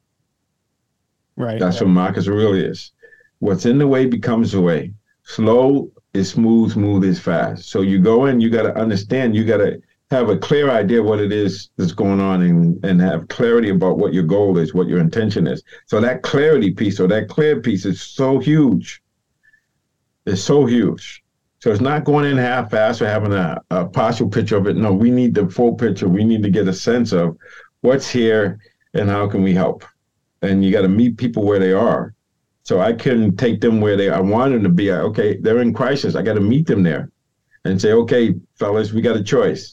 Right. That's right. what Marcus Aurelius. What's in the way becomes the way. Slow is smooth, smooth is fast. So you go in, you got to understand, you got to have a clear idea what it is that's going on and, and have clarity about what your goal is, what your intention is. So that clarity piece or that clear piece is so huge. It's so huge. So it's not going in half-assed or having a, a partial picture of it. No, we need the full picture. We need to get a sense of what's here and how can we help. And you got to meet people where they are. So I couldn't take them where they I want them to be. Okay, they're in crisis. I got to meet them there and say, okay, fellas, we got a choice.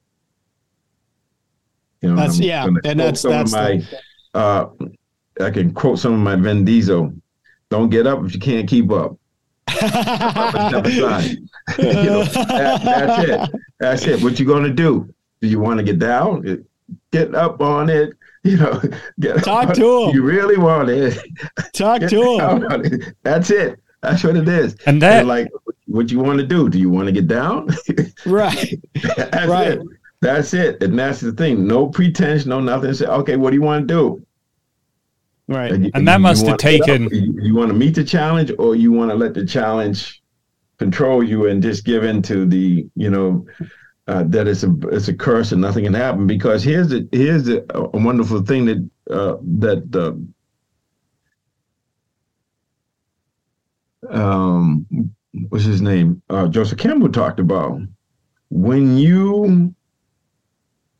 You know, that's, yeah, and that's that's my. The... Uh, I can quote some of my Vin Diesel. Don't get up if you can't keep up. Step aside. You know, that, that's it. That's it. What you gonna do? Do you want to get down? Get up on it. You know, get talk to him. You really want it. Talk to him. It. That's it. That's what it is. And that, and like, what you want to do? Do you want to get down? Right. That's right. it. That's it. And that's the thing. No pretense, no nothing. Say, okay, what do you want to do? Right. And, and that must have taken. You, you want to meet the challenge, or you want to let the challenge control you and just give in to the, you know, Uh, that it's a it's a curse and nothing can happen. Because here's the here's the, a wonderful thing that uh, that uh, um what's his name uh, Joseph Campbell talked about. When you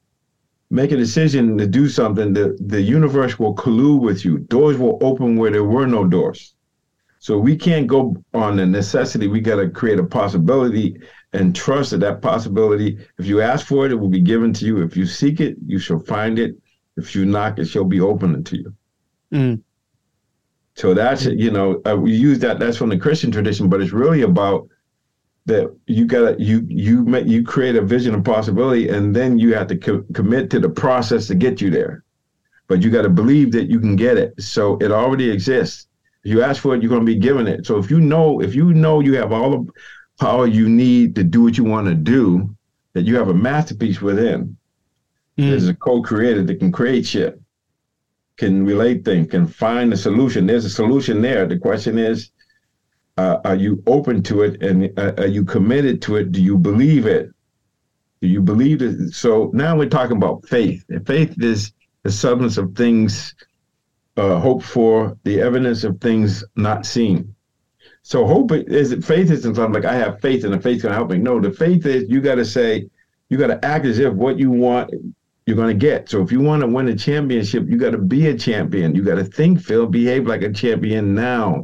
make a decision to do something, the, the universe will collude with you. Doors will open where there were no doors. So we can't go on a necessity. We got to create a possibility and trust that that possibility, if you ask for it, it will be given to you. If you seek it, you shall find it. If you knock, it shall be opened to you. Mm. So that's, you know, uh, we use that. That's from the Christian tradition, but it's really about that you gotta you you make, you create a vision of possibility, and then you have to co- commit to the process to get you there. But you got to believe that you can get it. So it already exists. If you ask for it, you're going to be given it. So if you know if you know you have all the power you need to do what you want to do, that you have a masterpiece within. Mm. There's a co-creator that can create shit, can relate things, can find a solution. There's a solution there. The question is, Uh, are you open to it, and uh, are you committed to it? Do you believe it? Do you believe it? So now we're talking about faith. And faith is the substance of things uh, hoped for, the evidence of things not seen. So hope is faith isn't something like I have faith and the faith's going to help me. No, the faith is you got to say, you got to act as if what you want you're going to get. So if you want to win a championship, you got to be a champion. You got to think, feel, behave like a champion now.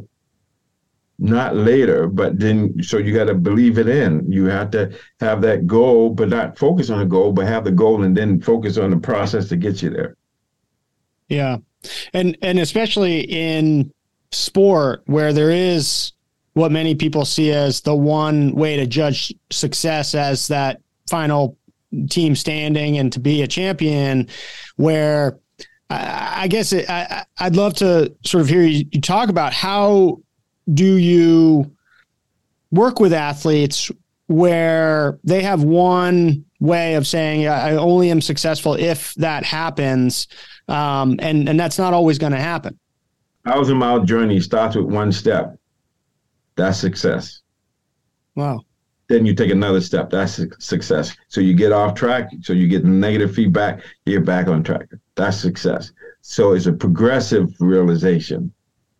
Not later, but then, so you got to believe it in. You have to have that goal, but not focus on the goal, but have the goal and then focus on the process to get you there. Yeah. And, and especially in sport where there is what many people see as the one way to judge success as that final team standing and to be a champion, where I, I guess it, I, I'd love to sort of hear you, you talk about how do you work with athletes where they have one way of saying, I only am successful if that happens. Um, and, and that's not always going to happen. Thousand mile journey starts with one step. That's success. Wow. Then you take another step. That's success. So you get off track. So you get negative feedback. You're back on track. That's success. So it's a progressive realization.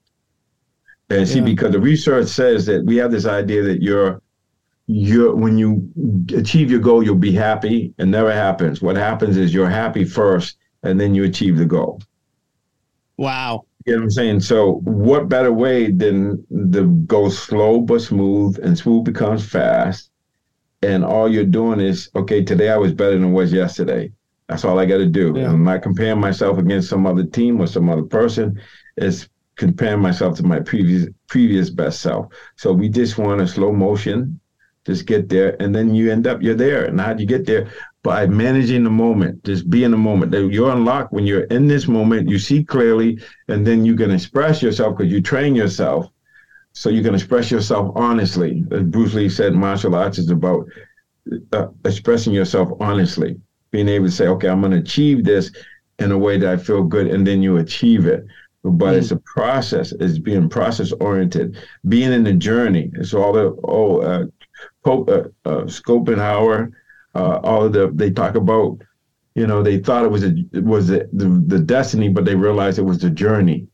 And see, yeah. because the research says that we have this idea that you're, you're, when you achieve your goal, you'll be happy. It never happens. What happens is you're happy first, and then you achieve the goal. Wow. You know what I'm saying? So what better way than to go slow but smooth, and smooth becomes fast. And all you're doing is, okay, today I was better than I was yesterday. That's all I got to do. Yeah. I'm not comparing myself against some other team or some other person. It's comparing myself to my previous previous best self. So we just want a slow motion, just get there, and then you end up, you're there. And how do you get there? By managing the moment, just be in the moment. You're unlocked when you're in this moment, you see clearly, and then you can express yourself because you train yourself. So you can express yourself honestly. As Bruce Lee said, martial arts is about uh, expressing yourself honestly, being able to say, okay, I'm going to achieve this in a way that I feel good, and then you achieve it. But mm. it's a process. It's being process oriented, being in the journey. It's all the oh, uh, Pope, uh, uh, Schopenhauer, uh, all of the they talk about. You know, they thought it was a it was a, the the destiny, but they realized it was the journey.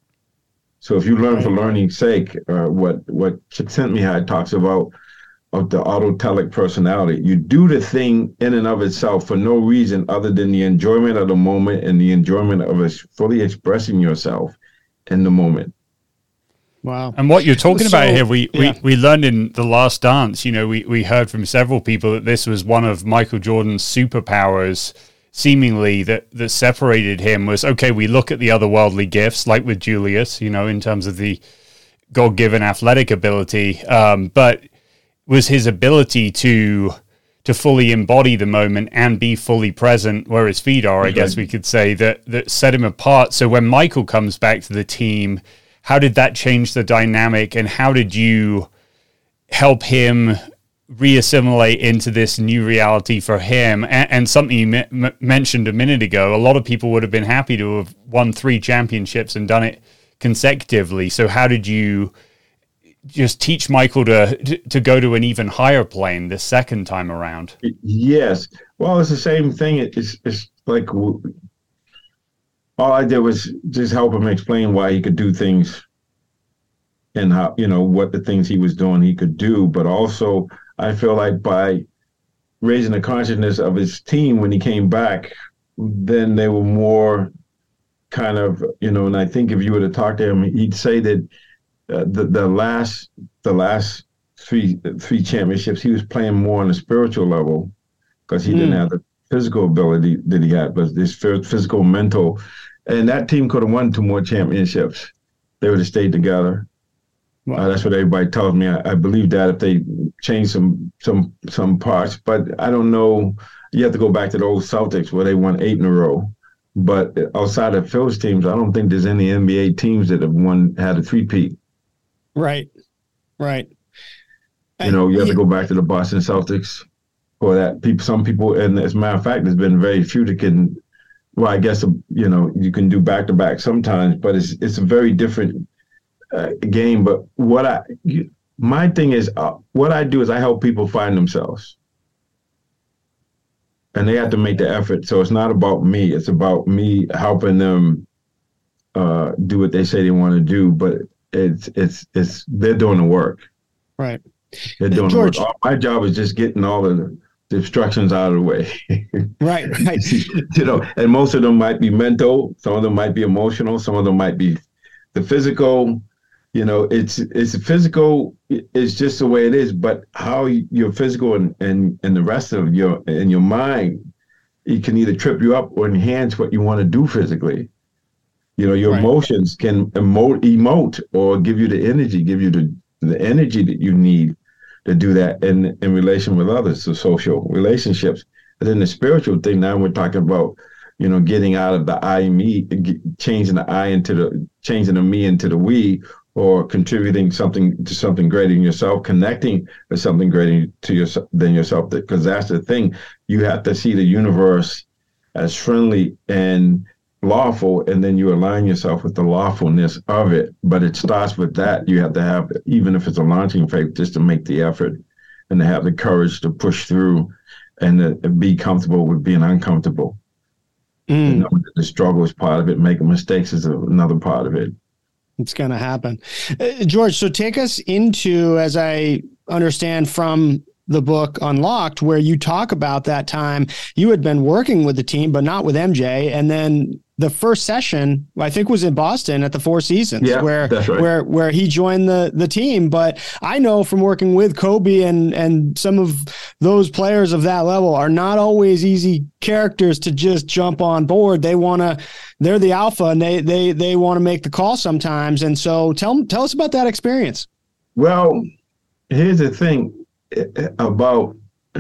So if you learn right. for learning's sake, uh, what what Csikszentmihalyi talks about of the autotelic personality, you do the thing in and of itself for no reason other than the enjoyment of the moment and the enjoyment of us fully expressing yourself in the moment. Wow. And what you're talking so, about here, we, yeah. we, we learned in The Last Dance, you know, we, we heard from several people that this was one of Michael Jordan's superpowers, seemingly, that, that separated him was, okay, we look at the otherworldly gifts, like with Julius, you know, in terms of the God-given athletic ability, um, but was his ability to to fully embody the moment and be fully present where his feet are, I guess we could say, that that set him apart. So when Michael comes back to the team, how did that change the dynamic, and how did you help him reassimilate into this new reality for him? And, and something you m- mentioned a minute ago, a lot of people would have been happy to have won three championships and done it consecutively. So how did you just teach Michael to to go to an even higher plane the second time around? Yes. Well, it's the same thing. It's, it's like all I did was just help him explain why he could do things and how, you know, what the things he was doing he could do. But also, I feel like by raising the consciousness of his team when he came back, then they were more kind of, you know, and I think if you were to talk to him, he'd say that uh, the the last the last three three championships he was playing more on a spiritual level because he mm. didn't have the physical ability that he had, but this physical, mental, and that team could have won two more championships. They would have stayed together. Wow. Uh, that's what everybody tells me. I, I believe that if they change some some some parts, but I don't know. You have to go back to the old Celtics where they won eight in a row. But outside of Phil's teams, I don't think there's any N B A teams that have won had a three-peat. Right, right. You know, you have to go back to the Boston Celtics for that. People, some people, and as a matter of fact, there's been very few that can. Well, I guess you know you can do back-to-back sometimes, but it's it's a very different uh, game. But what I you, my thing is, uh, what I do is I help people find themselves. And they have to make the effort. So it's not about me. It's about me helping them uh, do what they say they want to do. But it's it's it's they're doing the work. Right. They're doing George, the work. All, my job is just getting all of the, the obstructions out of the way. Right. Right. You know, and most of them might be mental. Some of them might be emotional. Some of them might be the physical. You know, it's it's physical. It's just the way it is. But how your physical and, and, and the rest of your and your mind, it can either trip you up or enhance what you want to do physically. You know, your right. emotions can emote, emote or give you the energy, give you the, the energy that you need to do that in, in relation with others, so social relationships. And then the spiritual thing, now we're talking about, you know, getting out of the I, me, changing the I into the, changing the me into the we, or contributing something to something greater in yourself, connecting with something greater to yourself than yourself. Because that's the thing. You have to see the universe as friendly and lawful, and then you align yourself with the lawfulness of it. But it starts with that. You have to have, even if it's a launching phase, just to make the effort and to have the courage to push through and to be comfortable with being uncomfortable. Mm. You know, the struggle is part of it. Making mistakes is another part of it. It's going to happen. Uh, George, so take us into, as I understand from the book Unlocked, where you talk about that time you had been working with the team, but not with M J. And then the first session, I think, was in Boston at the Four Seasons, yeah, where that's right. where where he joined the the team. But I know from working with Kobe and and some of those players of that level are not always easy characters to just jump on board. They want to, they're the alpha, and they they they want to make the call sometimes. And so tell tell us about that experience. Well, here's the thing about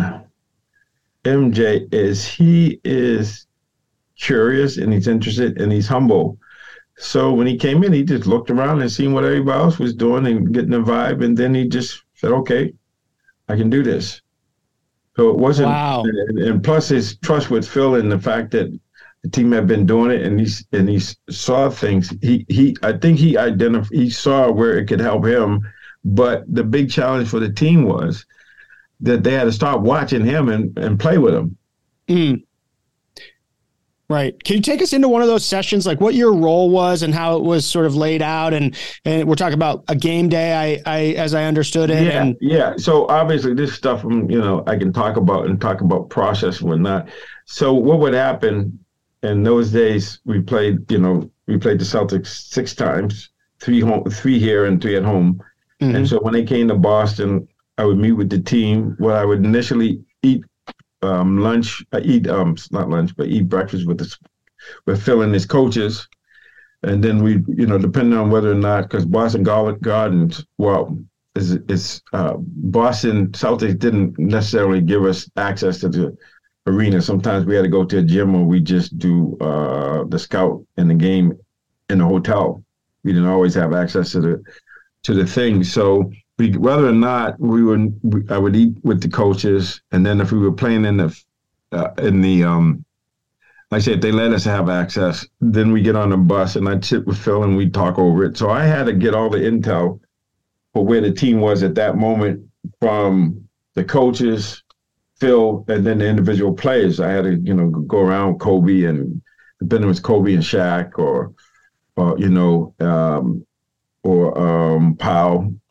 M J is he is curious and he's interested and he's humble. So when he came in, he just looked around and seen what everybody else was doing and getting the vibe, and then he just said, okay, I can do this. So it wasn't, wow. and, and plus his trust with Phil and the fact that the team had been doing it and he, and he saw things. He, he, I think he identified, he saw where it could help him, but the big challenge for the team was that they had to start watching him and, and play with him. Mm. Right. Can you take us into one of those sessions, like what your role was and how it was sort of laid out? And, and we're talking about a game day, I, I as I understood it. Yeah, and- yeah. So obviously this stuff, you know, I can talk about and talk about process and whatnot. So what would happen in those days, we played, you know, we played the Celtics six times, three home, three here and three at home. Mm-hmm. And so when they came to Boston, I would meet with the team where I would initially eat um, lunch, I eat, um, not lunch, but eat breakfast with the, with Phil and his coaches. And then we, you know, depending on whether or not, because Boston Gardens, well, is it's uh, Boston Celtics didn't necessarily give us access to the arena. Sometimes we had to go to a gym or we just do uh, the scout and the game in the hotel. We didn't always have access to the to the thing. So we, whether or not we were, we, I would eat with the coaches, and then if we were playing in the uh, in the um, like I said, if they let us have access, then we get on the bus and I'd sit with Phil and we'd talk over it. So I had to get all the intel for where the team was at that moment from the coaches, Phil, and then the individual players. I had to, you know, go around Kobe, and then it was Kobe and Shaq, or, or you know, um, or um, Powell,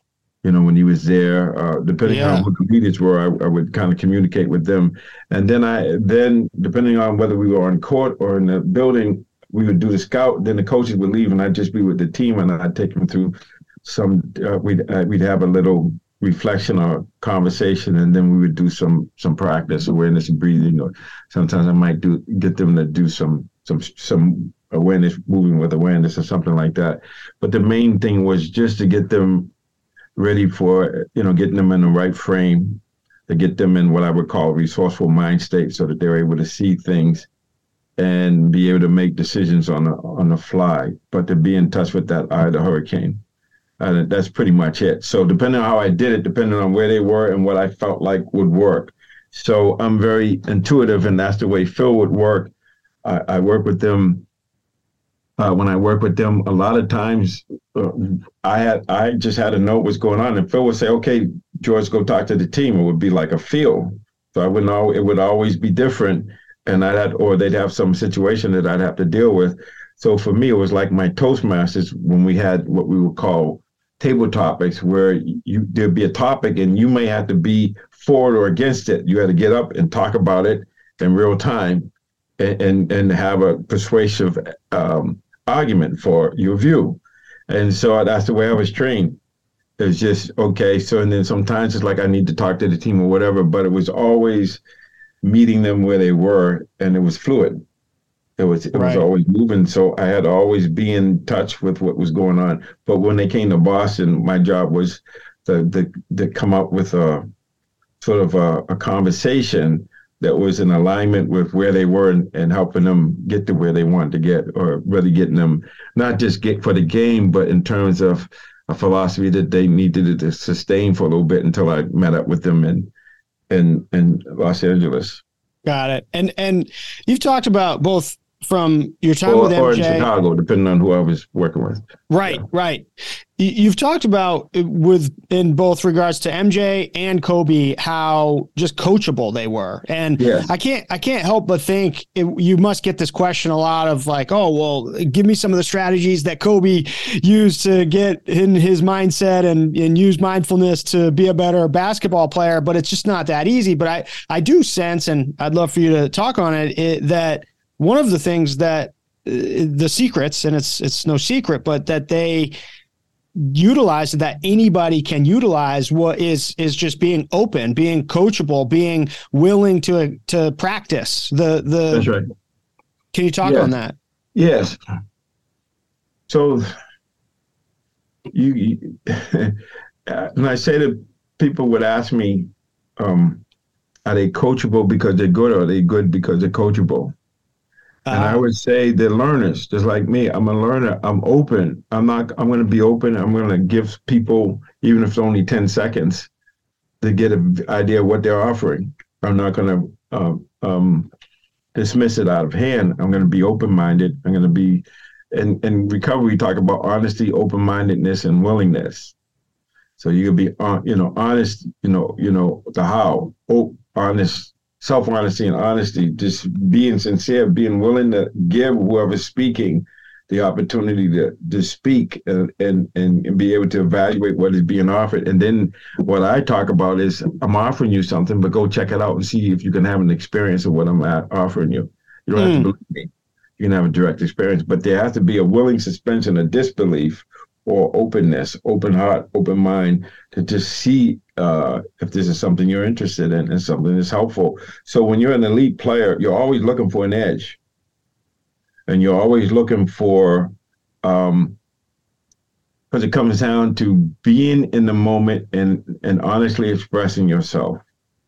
You know, when he was there, uh, depending Yeah. on who the leaders were, I, I would kind of communicate with them. And then I, then depending on whether we were on court or in the building, we would do the scout. Then the coaches would leave, and I'd just be with the team, and I'd take them through some. Uh, we'd uh, we'd have a little reflection or conversation, and then we would do some some practice, awareness and breathing, or sometimes I might do get them to do some some some awareness, moving with awareness or something like that. But the main thing was just to get them ready for, you know, getting them in the right frame, to get them in what I would call a resourceful mind state, so that they're able to see things and be able to make decisions on the on the fly, but to be in touch with that eye of the hurricane. Uh, that's pretty much it. So depending on how I did it, depending on where they were and what I felt like would work. So I'm very intuitive, and that's the way Phil would work. I, I work with them. Uh, when I work with them, a lot of times uh, I had I just had to know what's going on, and Phil would say, "Okay, George, go talk to the team." It would be like a feel. So I wouldn't always, it would always be different, and I'd have, or they'd have some situation that I'd have to deal with. So for me, it was like my Toastmasters when we had what we would call table topics, where you there'd be a topic and you may have to be for it or against it. You had to get up and talk about it in real time, and and, and have a persuasive um, argument for your view. And so that's the way I was trained. It was just, okay, so, and then sometimes it's like I need to talk to the team or whatever, but it was always meeting them where they were, and it was fluid. It was it Right. was always moving, so I had to always be in touch with what was going on. But when they came to Boston, my job was to, to, to come up with a sort of a, a conversation that was in alignment with where they were, and, and helping them get to where they wanted to get, or really getting them not just get for the game, but in terms of a philosophy that they needed to sustain for a little bit until I met up with them in in in Los Angeles. Got it. And and you've talked about both from your time Or, with M J, or in Chicago, depending on who I was working with. right, Yeah. right. You- You've talked about with in both regards to M J and Kobe how just coachable they were, and Yes. I can't I can't help but think it, you must get this question a lot of like, oh well, give me some of the strategies that Kobe used to get in his mindset and and use mindfulness to be a better basketball player, but it's just not that easy. But I I do sense, and I'd love for you to talk on it, it that one of the things that uh, the secrets, and it's it's no secret, but that they utilize, that anybody can utilize, what is is just being open, being coachable, being willing to to practice. The the That's right. Can you talk Yeah. on that? Yes. So you, you when I say that, people would ask me, um, are they coachable because they're good, or are they good because they're coachable? And I Uh, would say they're learners, just like me. I'm a learner. I'm open. I'm not. I'm going to be open. I'm going to give people, even if it's only ten seconds, to get an idea of what they're offering. I'm not going to uh, um, dismiss it out of hand. I'm going to be open-minded. I'm going to be, in, in recovery, we talk about honesty, open-mindedness, and willingness. So you can be, uh, you know, honest. You know, you know the how. Oh, honest. Self-honesty and honesty, just being sincere, being willing to give whoever's speaking the opportunity to, to speak, and, and, and be able to evaluate what is being offered. And then what I talk about is, I'm offering you something, but go check it out and see if you can have an experience of what I'm offering you. You don't have to believe me. You can have a direct experience, but there has to be a willing suspension of disbelief, or openness, open heart, open mind, to just see uh, if this is something you're interested in and something that's helpful. So when you're an elite player, you're always looking for an edge. And you're always looking for, um, because it comes down to being in the moment and, and honestly expressing yourself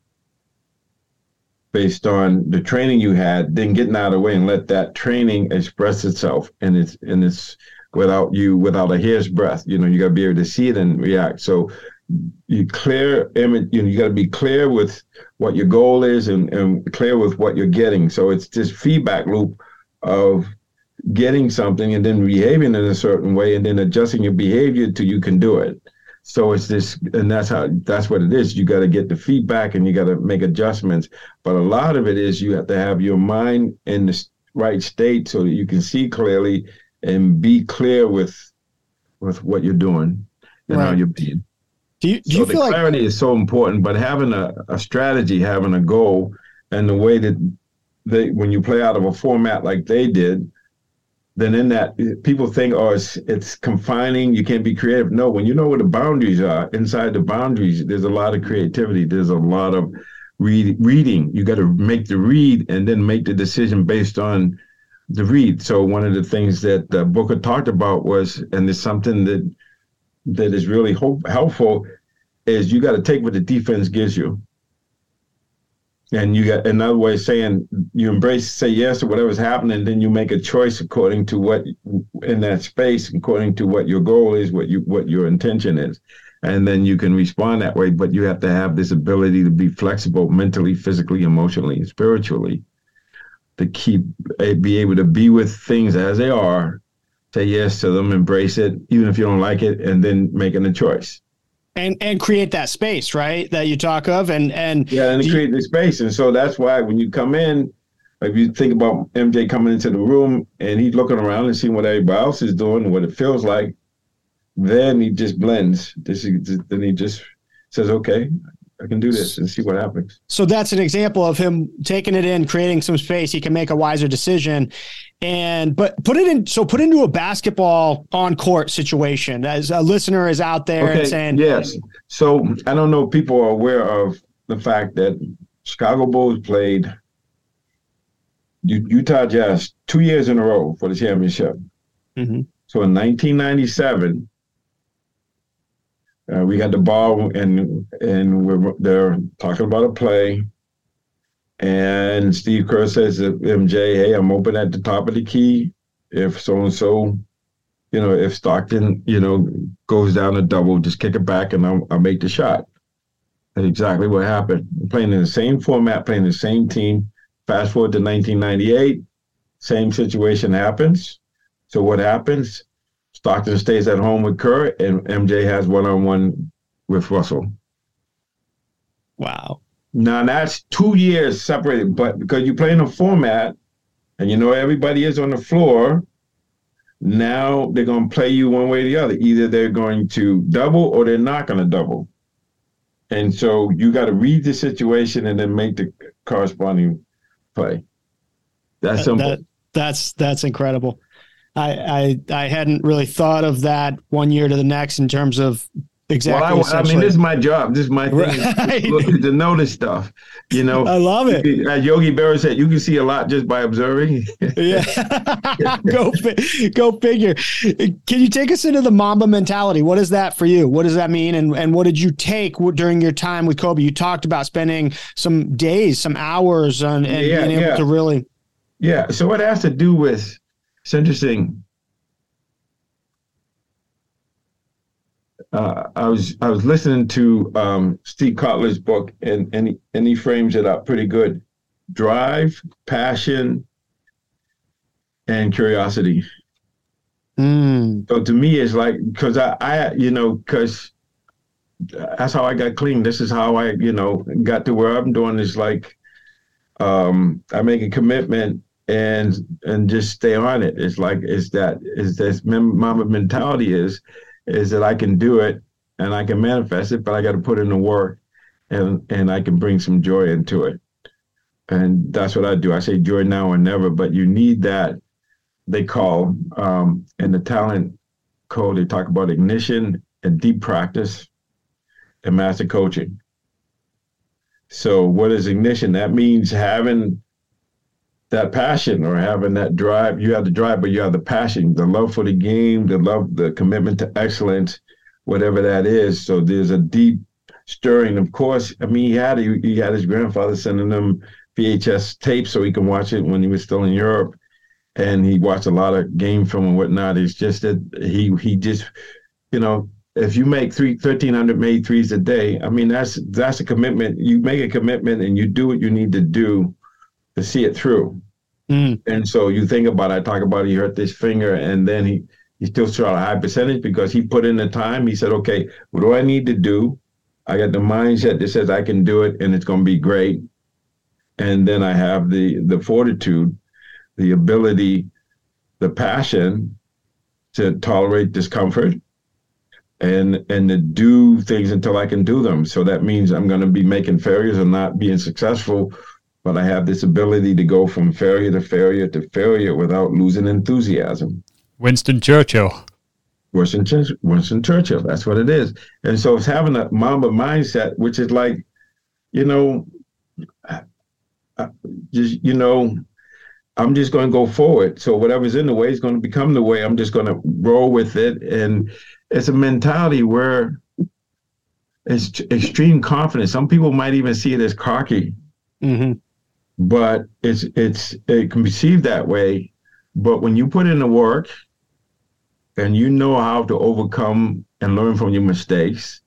based on the training you had, then getting out of the way and let that training express itself. And it's, and it's, without you, without a hair's breadth, you know, you got to be able to see it and react. So you clear image, you know, you got to be clear with what your goal is, and, and clear with what you're getting. So it's this feedback loop of getting something and then behaving in a certain way, and then adjusting your behavior till you can do it. So it's this, and that's how, that's what it is. You got to get the feedback and you got to make adjustments. But a lot of it is you have to have your mind in the right state so that you can see clearly and be clear with with what you're doing and Right. how you're being. Do you, do so you the feel clarity like is so important, but having a, a strategy, having a goal, and the way that they, when you play out of a format like they did, then in that people think, oh, it's it's confining, you can't be creative. No, when you know where the boundaries are, inside the boundaries, there's a lot of creativity. There's a lot of read, reading. You got to make the read and then make the decision based on the read. So one of the things that uh, Booker talked about was, and it's something that that is really hope, helpful, is you got to take what the defense gives you. And you got another way of saying you embrace, say yes to whatever's happening, then you make a choice according to what in that space, according to what your goal is, what you what your intention is. And then you can respond that way. But you have to have this ability to be flexible mentally, physically, emotionally, and spiritually to keep be able to be with things as they are, say yes to them, embrace it, even if you don't like it, and then making a choice. And and create that space, right, that you talk of, and and yeah, and create the space. And so that's why when you come in, if you think about M J coming into the room and he's looking around and seeing what everybody else is doing and what it feels like, then he just blends. This is, then he just says, "Okay, I can do this," and see what happens. So that's an example of him taking it in, creating some space. He can make a wiser decision. And but put it in so put into a basketball on court situation as a listener is out there okay, and saying yes. So I don't know if people are aware of the fact that Chicago Bulls played Utah Jazz two years in a row for the championship. Mm-hmm. So in nineteen ninety-seven, uh, we got the ball and and we're they're talking about a play. And Steve Kerr says to M J, "Hey, I'm open at the top of the key. If so-and-so, you know, if Stockton, you know, goes down a double, just kick it back and I'll, I'll make the shot." That's exactly what happened. We're playing in the same format, playing the same team. Fast forward to nineteen ninety-eight, same situation happens. So what happens? Stockton stays at home with Kerr and M J has one-on-one with Russell. Wow. Now that's two years separated, but because you play in a format and you know everybody is on the floor, now they're going to play you one way or the other. Either they're going to double or they're not going to double. And so you got to read the situation and then make the corresponding play. That's simple. That, that's that's incredible. I, I I hadn't really thought of that one year to the next in terms of exactly. Well, I, I mean, this is my job. This is my thing. Right. To know this stuff, you know. I love it. As Yogi Berra said, you can see a lot just by observing. Yeah. go, go figure. Can you take us into the Mamba mentality? What is that for you? What does that mean? And and what did you take during your time with Kobe? You talked about spending some days, some hours on and yeah, being able yeah. to really. Yeah. So it has to do with, it's interesting. Uh, I was I was listening to um, Steve Kotler's book, and and he, and he frames it up pretty good. Drive, passion, and curiosity. Mm. So to me, it's like, because I, I you know because that's how I got clean. This is how I you know got to where I'm doing. Is like um, I make a commitment and and just stay on it. It's like is that is this Mamba mentality is. is that I can do it and I can manifest it, but I got to put in the work and, and I can bring some joy into it. And that's what I do. I say joy now or never, but you need that, they call, um, in the talent code, they talk about ignition and deep practice and master coaching. So what is ignition? That means having that passion or having that drive. You have the drive, but you have the passion, the love for the game, the love, the commitment to excellence, whatever that is. So there's a deep stirring. Of course, I mean, he had he had his grandfather sending him V H S tapes so he can watch it when he was still in Europe, and he watched a lot of game film and whatnot. It's just that he he just, you know, if you make three thirteen hundred made threes a day, I mean, that's that's a commitment. You make a commitment and you do what you need to do to see it through. Mm. And so you think about it, I talk about he hurt this finger and then he, he still shot a high percentage because he put in the time. He said, okay, what do I need to do? I got the mindset that says I can do it and it's going to be great. And then I have the, the fortitude, the ability, the passion to tolerate discomfort, and and to do things until I can do them. So that means I'm going to be making failures and not being successful, but I have this ability to go from failure to failure to failure without losing enthusiasm. Winston Churchill. Winston, Ch- Winston Churchill, that's what it is. And so it's having a Mamba mindset, which is like, you know, just, you know, I'm just going to go forward. So whatever's in the way is going to become the way. I'm just going to roll with it. And it's a mentality where it's extreme confidence. Some people might even see it as cocky, mm-hmm. but it's it's it can be perceived that way. But when you put in the work and you know how to overcome and learn from your mistakes,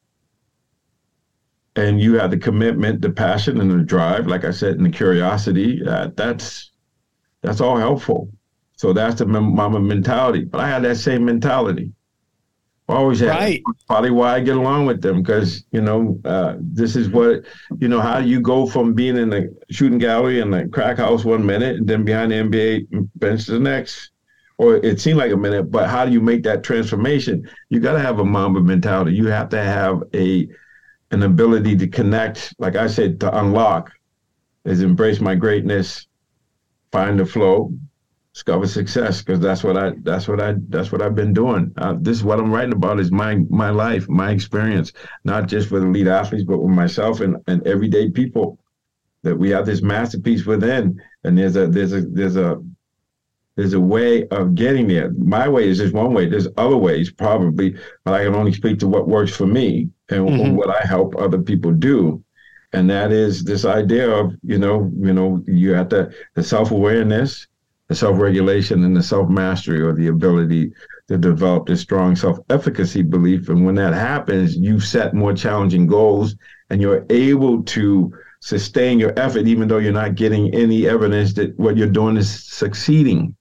and you have the commitment, the passion, and the drive, like I said, and the curiosity, uh, that's that's all helpful. So that's the Mamba mentality. But I had that same mentality. I always had right. Probably why I get along with them, because, you know, uh, this is what, you know, how you go from being in the shooting gallery and the crack house one minute and then behind the N B A bench the next, or it seemed like a minute, but how do you make that transformation? You got to have a Mamba mentality. You have to have a an ability to connect, like I said, to unlock, is embrace my greatness, find the flow, discover success, because that's what I that's what I that's what I've been doing. Uh, this is what I'm writing about, is my my life, my experience, not just with elite athletes, but with myself and, and everyday people. That we have this masterpiece within, and there's a there's a there's a there's a way of getting there. My way is just one way. There's other ways probably, but I can only speak to what works for me and mm-hmm. what I help other people do. And that is this idea of, you know, you know, you have to the self-awareness, the self-regulation, and the self-mastery, or the ability to develop this strong self-efficacy belief. And when that happens, you set more challenging goals, and you're able to sustain your effort, even though you're not getting any evidence that what you're doing is succeeding.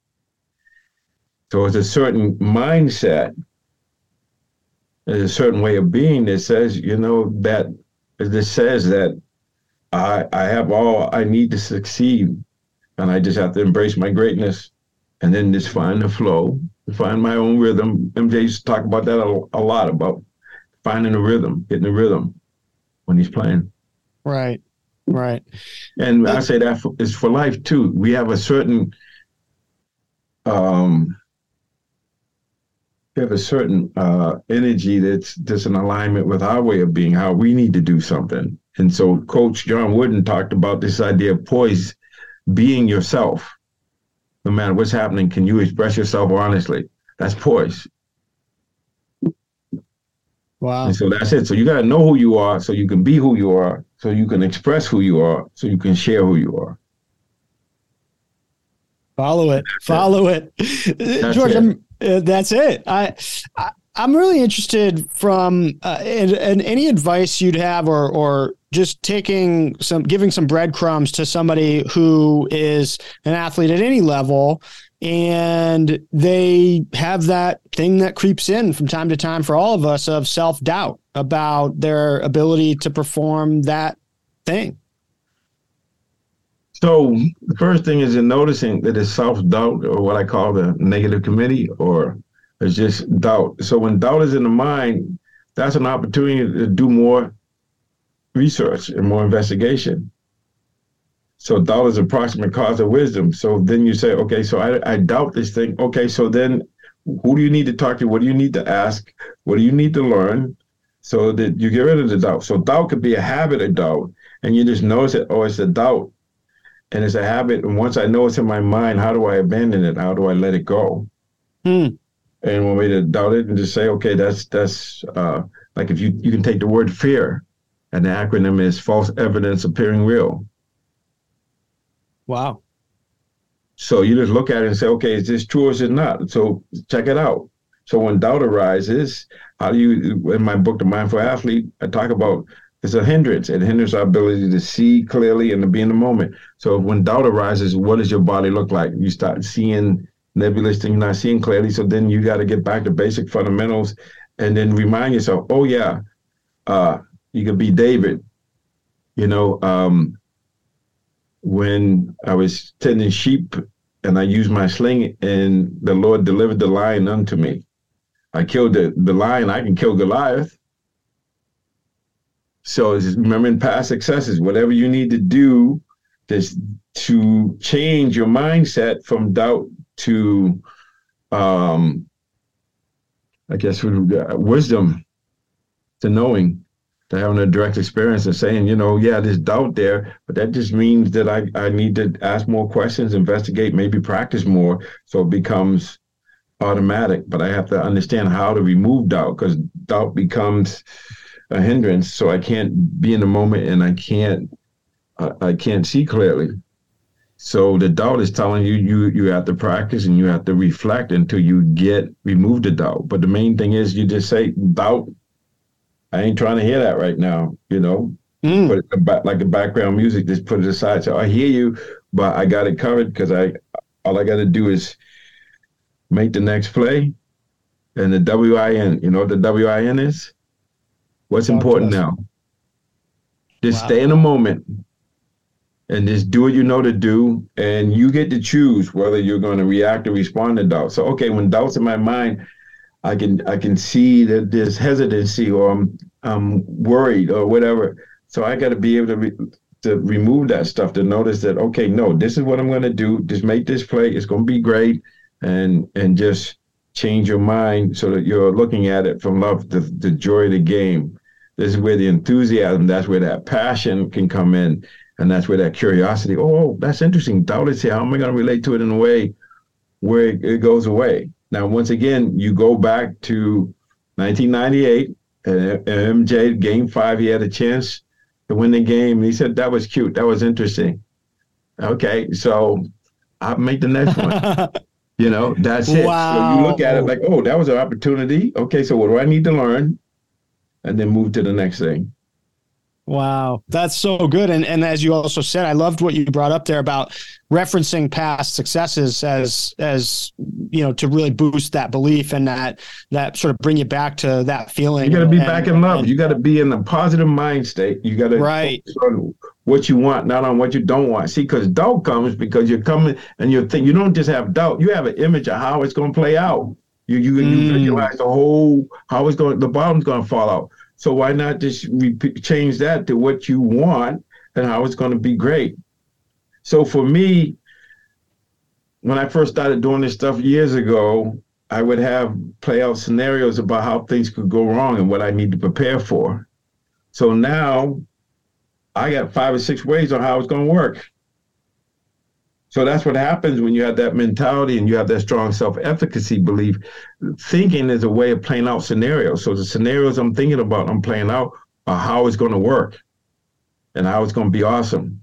So it's a certain mindset, there's a certain way of being that says, you know, that this says that I I have all I need to succeed. And I just have to embrace my greatness, and then just find the flow, find my own rhythm. M J used to talk about that a, a lot, about finding a rhythm, getting a rhythm when he's playing. Right, right. And I say that for, is for life too. We have a certain, um, we have a certain uh, energy that's that's in alignment with our way of being, how we need to do something. And so Coach John Wooden talked about this idea of poise, being yourself. No matter what's happening, can you express yourself honestly? That's poise. Wow. And so that's it. So you got to know who you are, so you can be who you are, so you can express who you are, so you can share who you are. Follow it. That's Follow it. it. George, it. I'm, uh, that's it. I, I, I'm really interested from uh, in, in any advice you'd have, or or just taking some, giving some breadcrumbs to somebody who is an athlete at any level, and they have that thing that creeps in from time to time for all of us of self-doubt about their ability to perform that thing. So the first thing is in noticing that it's self-doubt, or what I call the negative committee, or it's just doubt. So when doubt is in the mind, that's an opportunity to do more research and more investigation. So doubt is approximate cause of wisdom. So then you say, okay, so I, I doubt this thing. Okay, so then who do you need to talk to? What do you need to ask? What do you need to learn, so that you get rid of the doubt? So doubt could be a habit of doubt, and you just notice it, oh, it's a doubt, and it's a habit. And once I know it's in my mind, how do I abandon it? How do I let it go? Hmm. And one way to doubt it and just say, okay, that's, that's uh, like if you, you can take the word fear, and the acronym is false evidence appearing real. Wow. So you just look at it and say, okay, is this true or is it not? So check it out. So when doubt arises, how do you, in my book, The Mindful Athlete, I talk about it's a hindrance. It hinders our ability to see clearly and to be in the moment. So when doubt arises, what does your body look like? You start seeing nebulous things, not seeing clearly. So then you got to get back to basic fundamentals, and then remind yourself, oh yeah, uh, you could be David. You know, um, when I was tending sheep and I used my sling, and the Lord delivered the lion unto me. I killed the, the lion, I can kill Goliath. So it's just remembering past successes, whatever you need to do this, to change your mindset from doubt to, um, I guess, wisdom, to knowing, to having a direct experience and saying, you know, yeah, there's doubt there, but that just means that I, I need to ask more questions, investigate, maybe practice more, so it becomes automatic. But I have to understand how to remove doubt, because doubt becomes a hindrance. So I can't be in the moment, and I can't uh, I can't see clearly. So the doubt is telling you you you have to practice and you have to reflect until you get remove the doubt. But the main thing is you just say, doubt, I ain't trying to hear that right now, you know. Mm. Put it back, like the background music, just put it aside. So I hear you, but I got it covered, because I all I got to do is make the next play. And the W I N, you know what the W I N is? What's God important bless. Now? Just wow. Stay in the moment and just do what you know to do. And you get to choose whether you're going to react or respond to doubt. So, okay, when doubt's in my mind, I can I can see that there's hesitancy, or I'm, I'm worried or whatever. So I got to be able to, re- to remove that stuff, to notice that, okay, no, this is what I'm going to do. Just make this play. It's going to be great. And and just change your mind so that you're looking at it from love, the, the joy of the game. This is where the enthusiasm, that's where that passion can come in. And that's where that curiosity, oh, that's interesting. Doubt is here. How am I going to relate to it in a way where it, it goes away? Now, once again, you go back to nineteen ninety-eight, and M J, game five, he had a chance to win the game. And he said, that was cute. That was interesting. Okay, so I'll make the next one. You know, that's it. Wow. So you look at it like, oh, that was an opportunity. Okay, so what do I need to learn? And then move to the next thing. Wow, that's so good. And and as you also said, I loved what you brought up there about referencing past successes as as you know, to really boost that belief and that that sort of bring you back to that feeling. You got to be and, back in love. And, you got to be in a positive mind state. You got to right. focus on what you want, not on what you don't want. See, because doubt comes because you're coming and you're thinking. You don't just have doubt. You have an image of how it's going to play out. You you, mm. you visualize the whole how it's going. The bottom's going to fall out. So why not just repeat, change that to what you want and how it's going to be great? So for me, when I first started doing this stuff years ago, I would have play out scenarios about how things could go wrong and what I need to prepare for. So now I got five or six ways on how it's going to work. So that's what happens when you have that mentality and you have that strong self-efficacy belief. Thinking is a way of playing out scenarios. So the scenarios I'm thinking about, I'm playing out, are how it's going to work and how it's going to be awesome.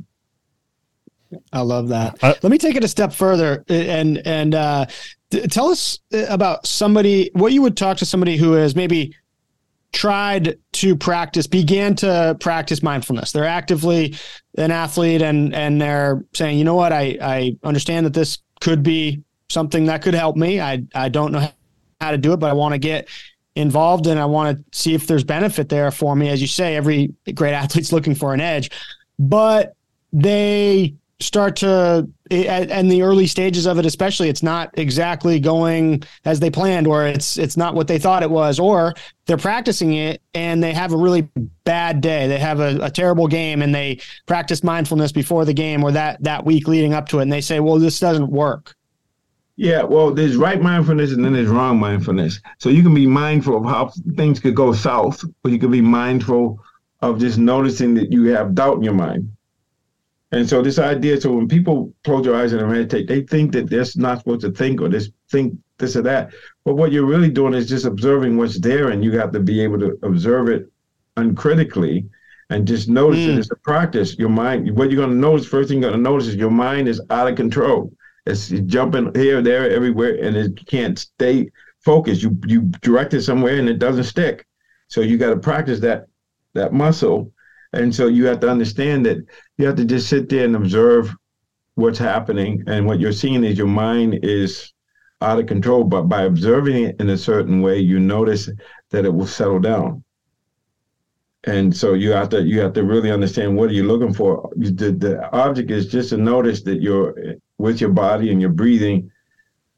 I love that. Uh, Let me take it a step further and and uh, t- tell us about somebody, what you would talk to somebody who has maybe tried to practice, began to practice mindfulness. They're actively an athlete and and they're saying, you know what, I, I understand that this could be something that could help me. I, I don't know how to do it, but I want to get involved and I want to see if there's benefit there for me. As you say, every great athlete's looking for an edge, but they start to, in the early stages of it especially, it's not exactly going as they planned, or it's it's not what they thought it was, or they're practicing it and they have a really bad day. They have a, a terrible game and they practice mindfulness before the game or that, that week leading up to it. And they say, well, this doesn't work. Yeah, well, there's right mindfulness and then there's wrong mindfulness. So you can be mindful of how things could go south, or you can be mindful of just noticing that you have doubt in your mind. And so this idea, so when people close their eyes and meditate, they think that they're not supposed to think or just think this or that. But what you're really doing is just observing what's there, and you have to be able to observe it uncritically and just notice mm. it as a practice. Your mind, what you're going to notice, first thing you're going to notice is your mind is out of control. It's jumping here, there, everywhere, and it can't stay focused. You you direct it somewhere and it doesn't stick. So you got to practice that that muscle. And so you have to understand that you have to just sit there and observe what's happening. And what you're seeing is your mind is out of control. But by observing it in a certain way, you notice that it will settle down. And so you have to you have to really understand, what are you looking for? The, the object is just to notice that you're with your body and you're breathing,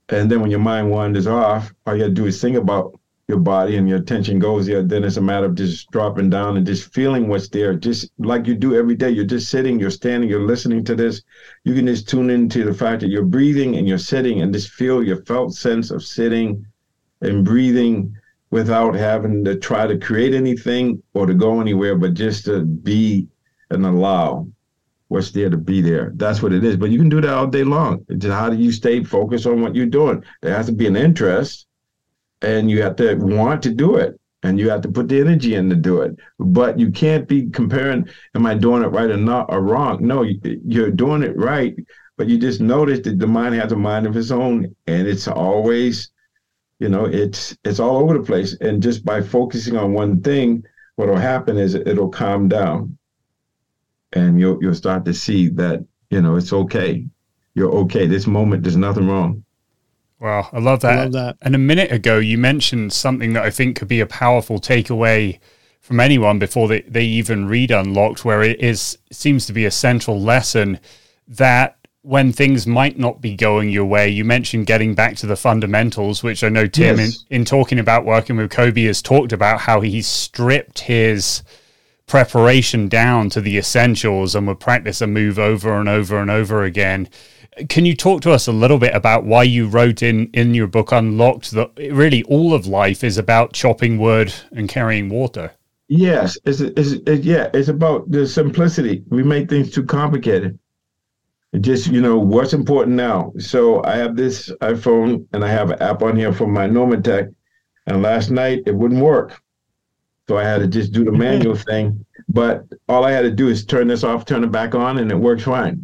And then when your mind wanders off, all you got to do is think about your body and your attention goes there. Then it's a matter of just dropping down and just feeling what's there, just like you do every day. You're just sitting, you're standing, you're listening to this. You can just tune into the fact that you're breathing and you're sitting and just feel your felt sense of sitting and breathing without having to try to create anything or to go anywhere, but just to be and allow what's there to be there. That's what it is. But you can do that all day long. It's just how do you stay focused on what you're doing? There has to be an interest, and you have to want to do it, and you have to put the energy in to do it. But you can't be comparing, am I doing it right or not or wrong? No, you're doing it right, but you just notice that the mind has a mind of its own, and it's always, you know, it's it's all over the place. And just by focusing on one thing, what will happen is it'll calm down, and you'll you'll start to see that, you know, it's okay. You're okay. This moment, there's nothing wrong. Wow, I love that. I love that. And a minute ago, you mentioned something that I think could be a powerful takeaway from anyone before they, they even read Unlocked, where it is seems to be a central lesson that when things might not be going your way, you mentioned getting back to the fundamentals, which I know Tim, Yes. in, in talking about working with Kobe, has talked about how he's stripped his preparation down to the essentials and would practice a move over and over and over again. Can you talk to us a little bit about why you wrote in, in your book Unlocked that really all of life is about chopping wood and carrying water? Yes, it's, it's, it's yeah, it's about the simplicity. We make things too complicated. It just, you know, what's important now. So I have this iPhone and I have an app on here from my Normatec, and last night it wouldn't work. So I had to just do the manual thing. But all I had to do is turn this off, turn it back on, and it works fine.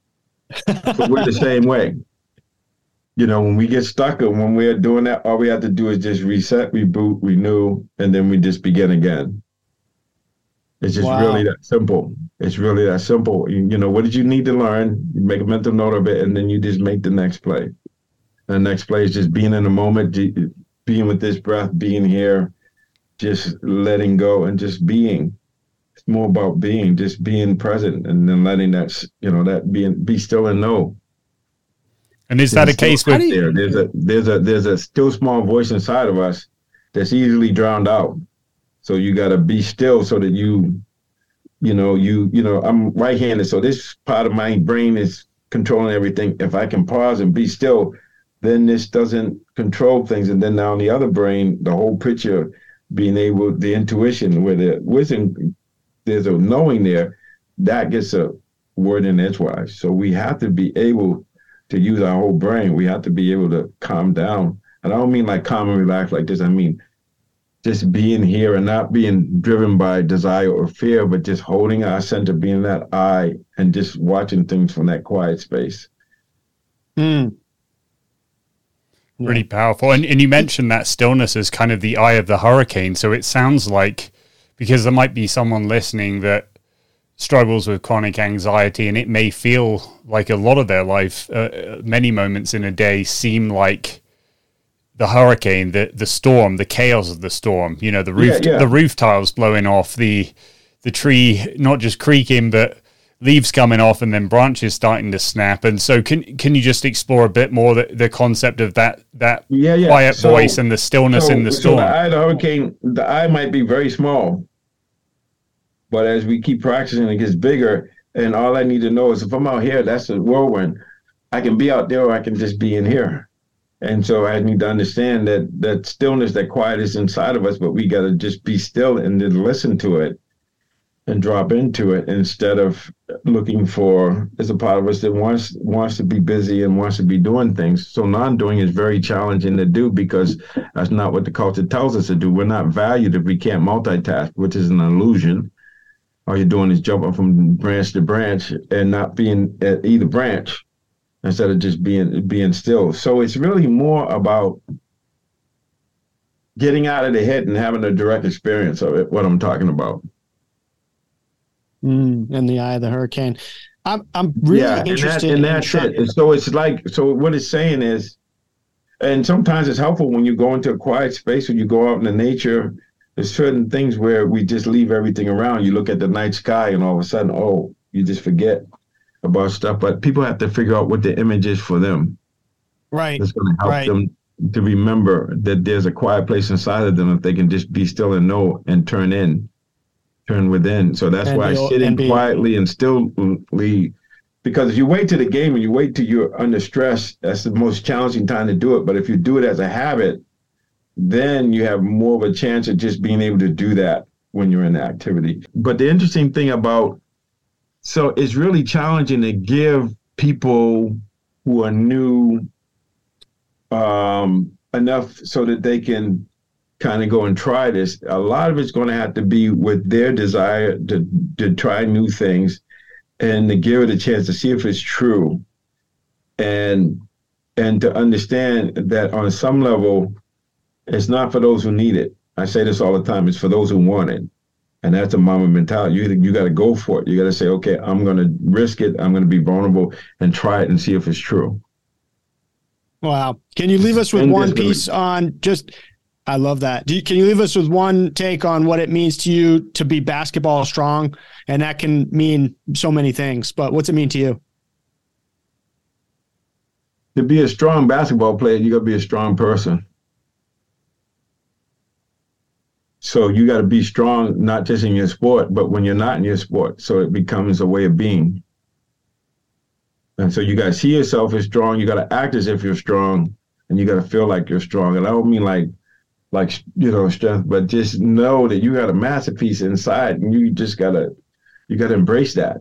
But we're the same way. You know, when we get stuck and when we're doing that, all we have to do is just reset, reboot, renew, and then we just begin again. It's just Wow. really that simple. It's really that simple. You, you know, what did you need to learn? You make a mental note of it, and then you just make the next play. And the next play is just being in the moment, being with this breath, being here, just letting go and just being. It's more about being, just being present, and then letting that, you know, that being, be still and know. And is that a There's case still- with... there? There's a there's a there's a still small voice inside of us that's easily drowned out. So you got to be still so that you, you know, you you know, I'm right-handed, so this part of my brain is controlling everything. If I can pause and be still, then this doesn't control things, and then now in the other brain, the whole picture, being able, the intuition, where the wisdom, there's a knowing there, that gets a word in edgewise. So we have to be able to use our whole brain. We have to be able to calm down. And I don't mean like calm and relax like this. I mean just being here and not being driven by desire or fear, but just holding our center, being that eye, and just watching things from that quiet space. Mm. Pretty powerful. And, and you mentioned that stillness as kind of the eye of the hurricane. So it sounds like, because there might be someone listening that struggles with chronic anxiety, and it may feel like a lot of their life, uh, many moments in a day seem like the hurricane, the the storm, the chaos of the storm, you know, the roof, Yeah, yeah. the roof tiles blowing off, the the tree not just creaking, but leaves coming off and then branches starting to snap. And so can can you just explore a bit more the, the concept of that that Yeah, yeah. quiet So- voice and the stillness So, in the so storm? the eye of the hurricane, the eye might be very small, but as we keep practicing, it gets bigger. And all I need to know is if I'm out here, that's a whirlwind. I can be out there, or I can just be in here. And so I need to understand that that stillness, that quiet is inside of us, but we got to just be still and then listen to it and drop into it instead of looking for, there's a part of us that wants wants to be busy and wants to be doing things. So non-doing is very challenging to do because that's not what the culture tells us to do. We're not valued if we can't multitask, which is an illusion. All you're doing is jumping from branch to branch and not being at either branch, instead of just being being still. So it's really more about getting out of the head and having a direct experience of it, what I'm talking about. Mm, in the eye of the hurricane. I'm I'm really yeah, and, that, interested and in that's trying- it. And so it's like, so what it's saying is, and sometimes it's helpful when you go into a quiet space, when you go out in the nature, there's certain things where we just leave everything around. You look at the night sky and all of a sudden, oh, you just forget about stuff. But people have to figure out what the image is for them. Right. That's going to help right. them to remember that there's a quiet place inside of them if they can just be still and know and turn in, turn within. So that's and why be, sitting be, quietly and stillly, because if you wait to the game and you wait till you're under stress, that's the most challenging time to do it. But if you do it as a habit, then you have more of a chance of just being able to do that when you're in the activity. But the interesting thing about, so it's really challenging to give people who are new um, enough so that they can kind of go and try this. A lot of it's going to have to be with their desire to, to try new things and to give it a chance to see if it's true. And, and to understand that on some level, it's not for those who need it. I say this all the time. It's for those who want it. And that's a mama mentality. You, you got to go for it. You got to say, okay, I'm going to risk it. I'm going to be vulnerable and try it and see if it's true. Wow. Can you leave us with and one piece on just, I love that. Do you, can you leave us with one take on what it means to you to be basketball strong? And that can mean so many things, but what's it mean to you? To be a strong basketball player, you got to be a strong person. So you got to be strong, not just in your sport, but when you're not in your sport. So it becomes a way of being. And so you got to see yourself as strong. You got to act as if you're strong, and you got to feel like you're strong. And I don't mean like, like, you know, strength, but just know that you got a masterpiece inside, and you just got to, you got to embrace that.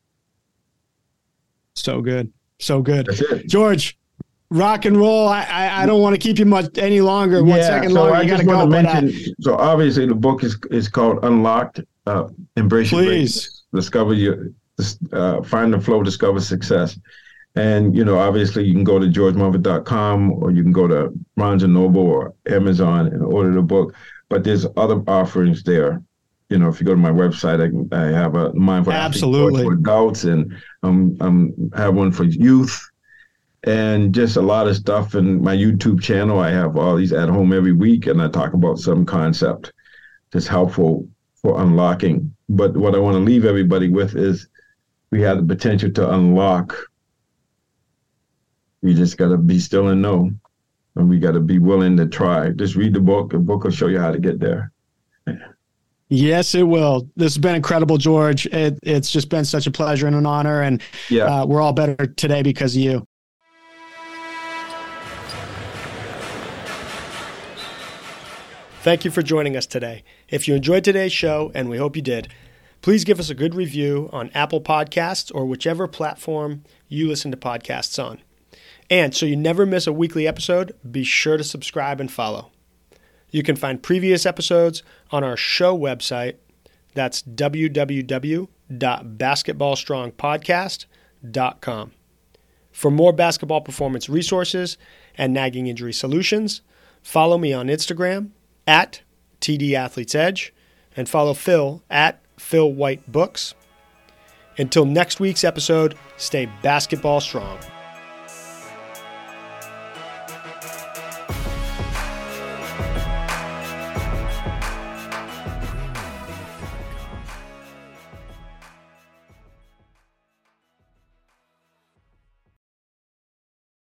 So good. So good. That's it. George, rock and roll. I, I, I don't want to keep you much any longer. One yeah, second so longer. I You got to go. go. Mention, but, uh, so obviously the book is is called Unlocked. Uh, Embrace Your Greatness. Discover your, uh, find the flow, discover success. And, you know, obviously you can go to george mumford dot com or you can go to Barnes and Noble or Amazon and order the book. But there's other offerings there. You know, if you go to my website, I, I have a Mindful Absolutely. for adults, and um, um, have one for youth, and just a lot of stuff. And my YouTube channel, I have all these at home every week, and I talk about some concept that's helpful for unlocking. But what I want to leave everybody with is we have the potential to unlock. We just got to be still and know, and we got to be willing to try. Just read the book. The book will show you how to get there. Yes, it will. This has been incredible, George. It, it's just been such a pleasure and an honor, and yeah. uh, we're all better today because of you. Thank you for joining us today. If you enjoyed today's show, and we hope you did, please give us a good review on Apple Podcasts or whichever platform you listen to podcasts on. And so you never miss a weekly episode, be sure to subscribe and follow. You can find previous episodes on our show website. That's w w w dot basketball strong podcast dot com. For more basketball performance resources and nagging injury solutions, follow me on Instagram at T D Athletes Edge and follow Phil at Phil White Books. Until next week's episode, stay basketball strong.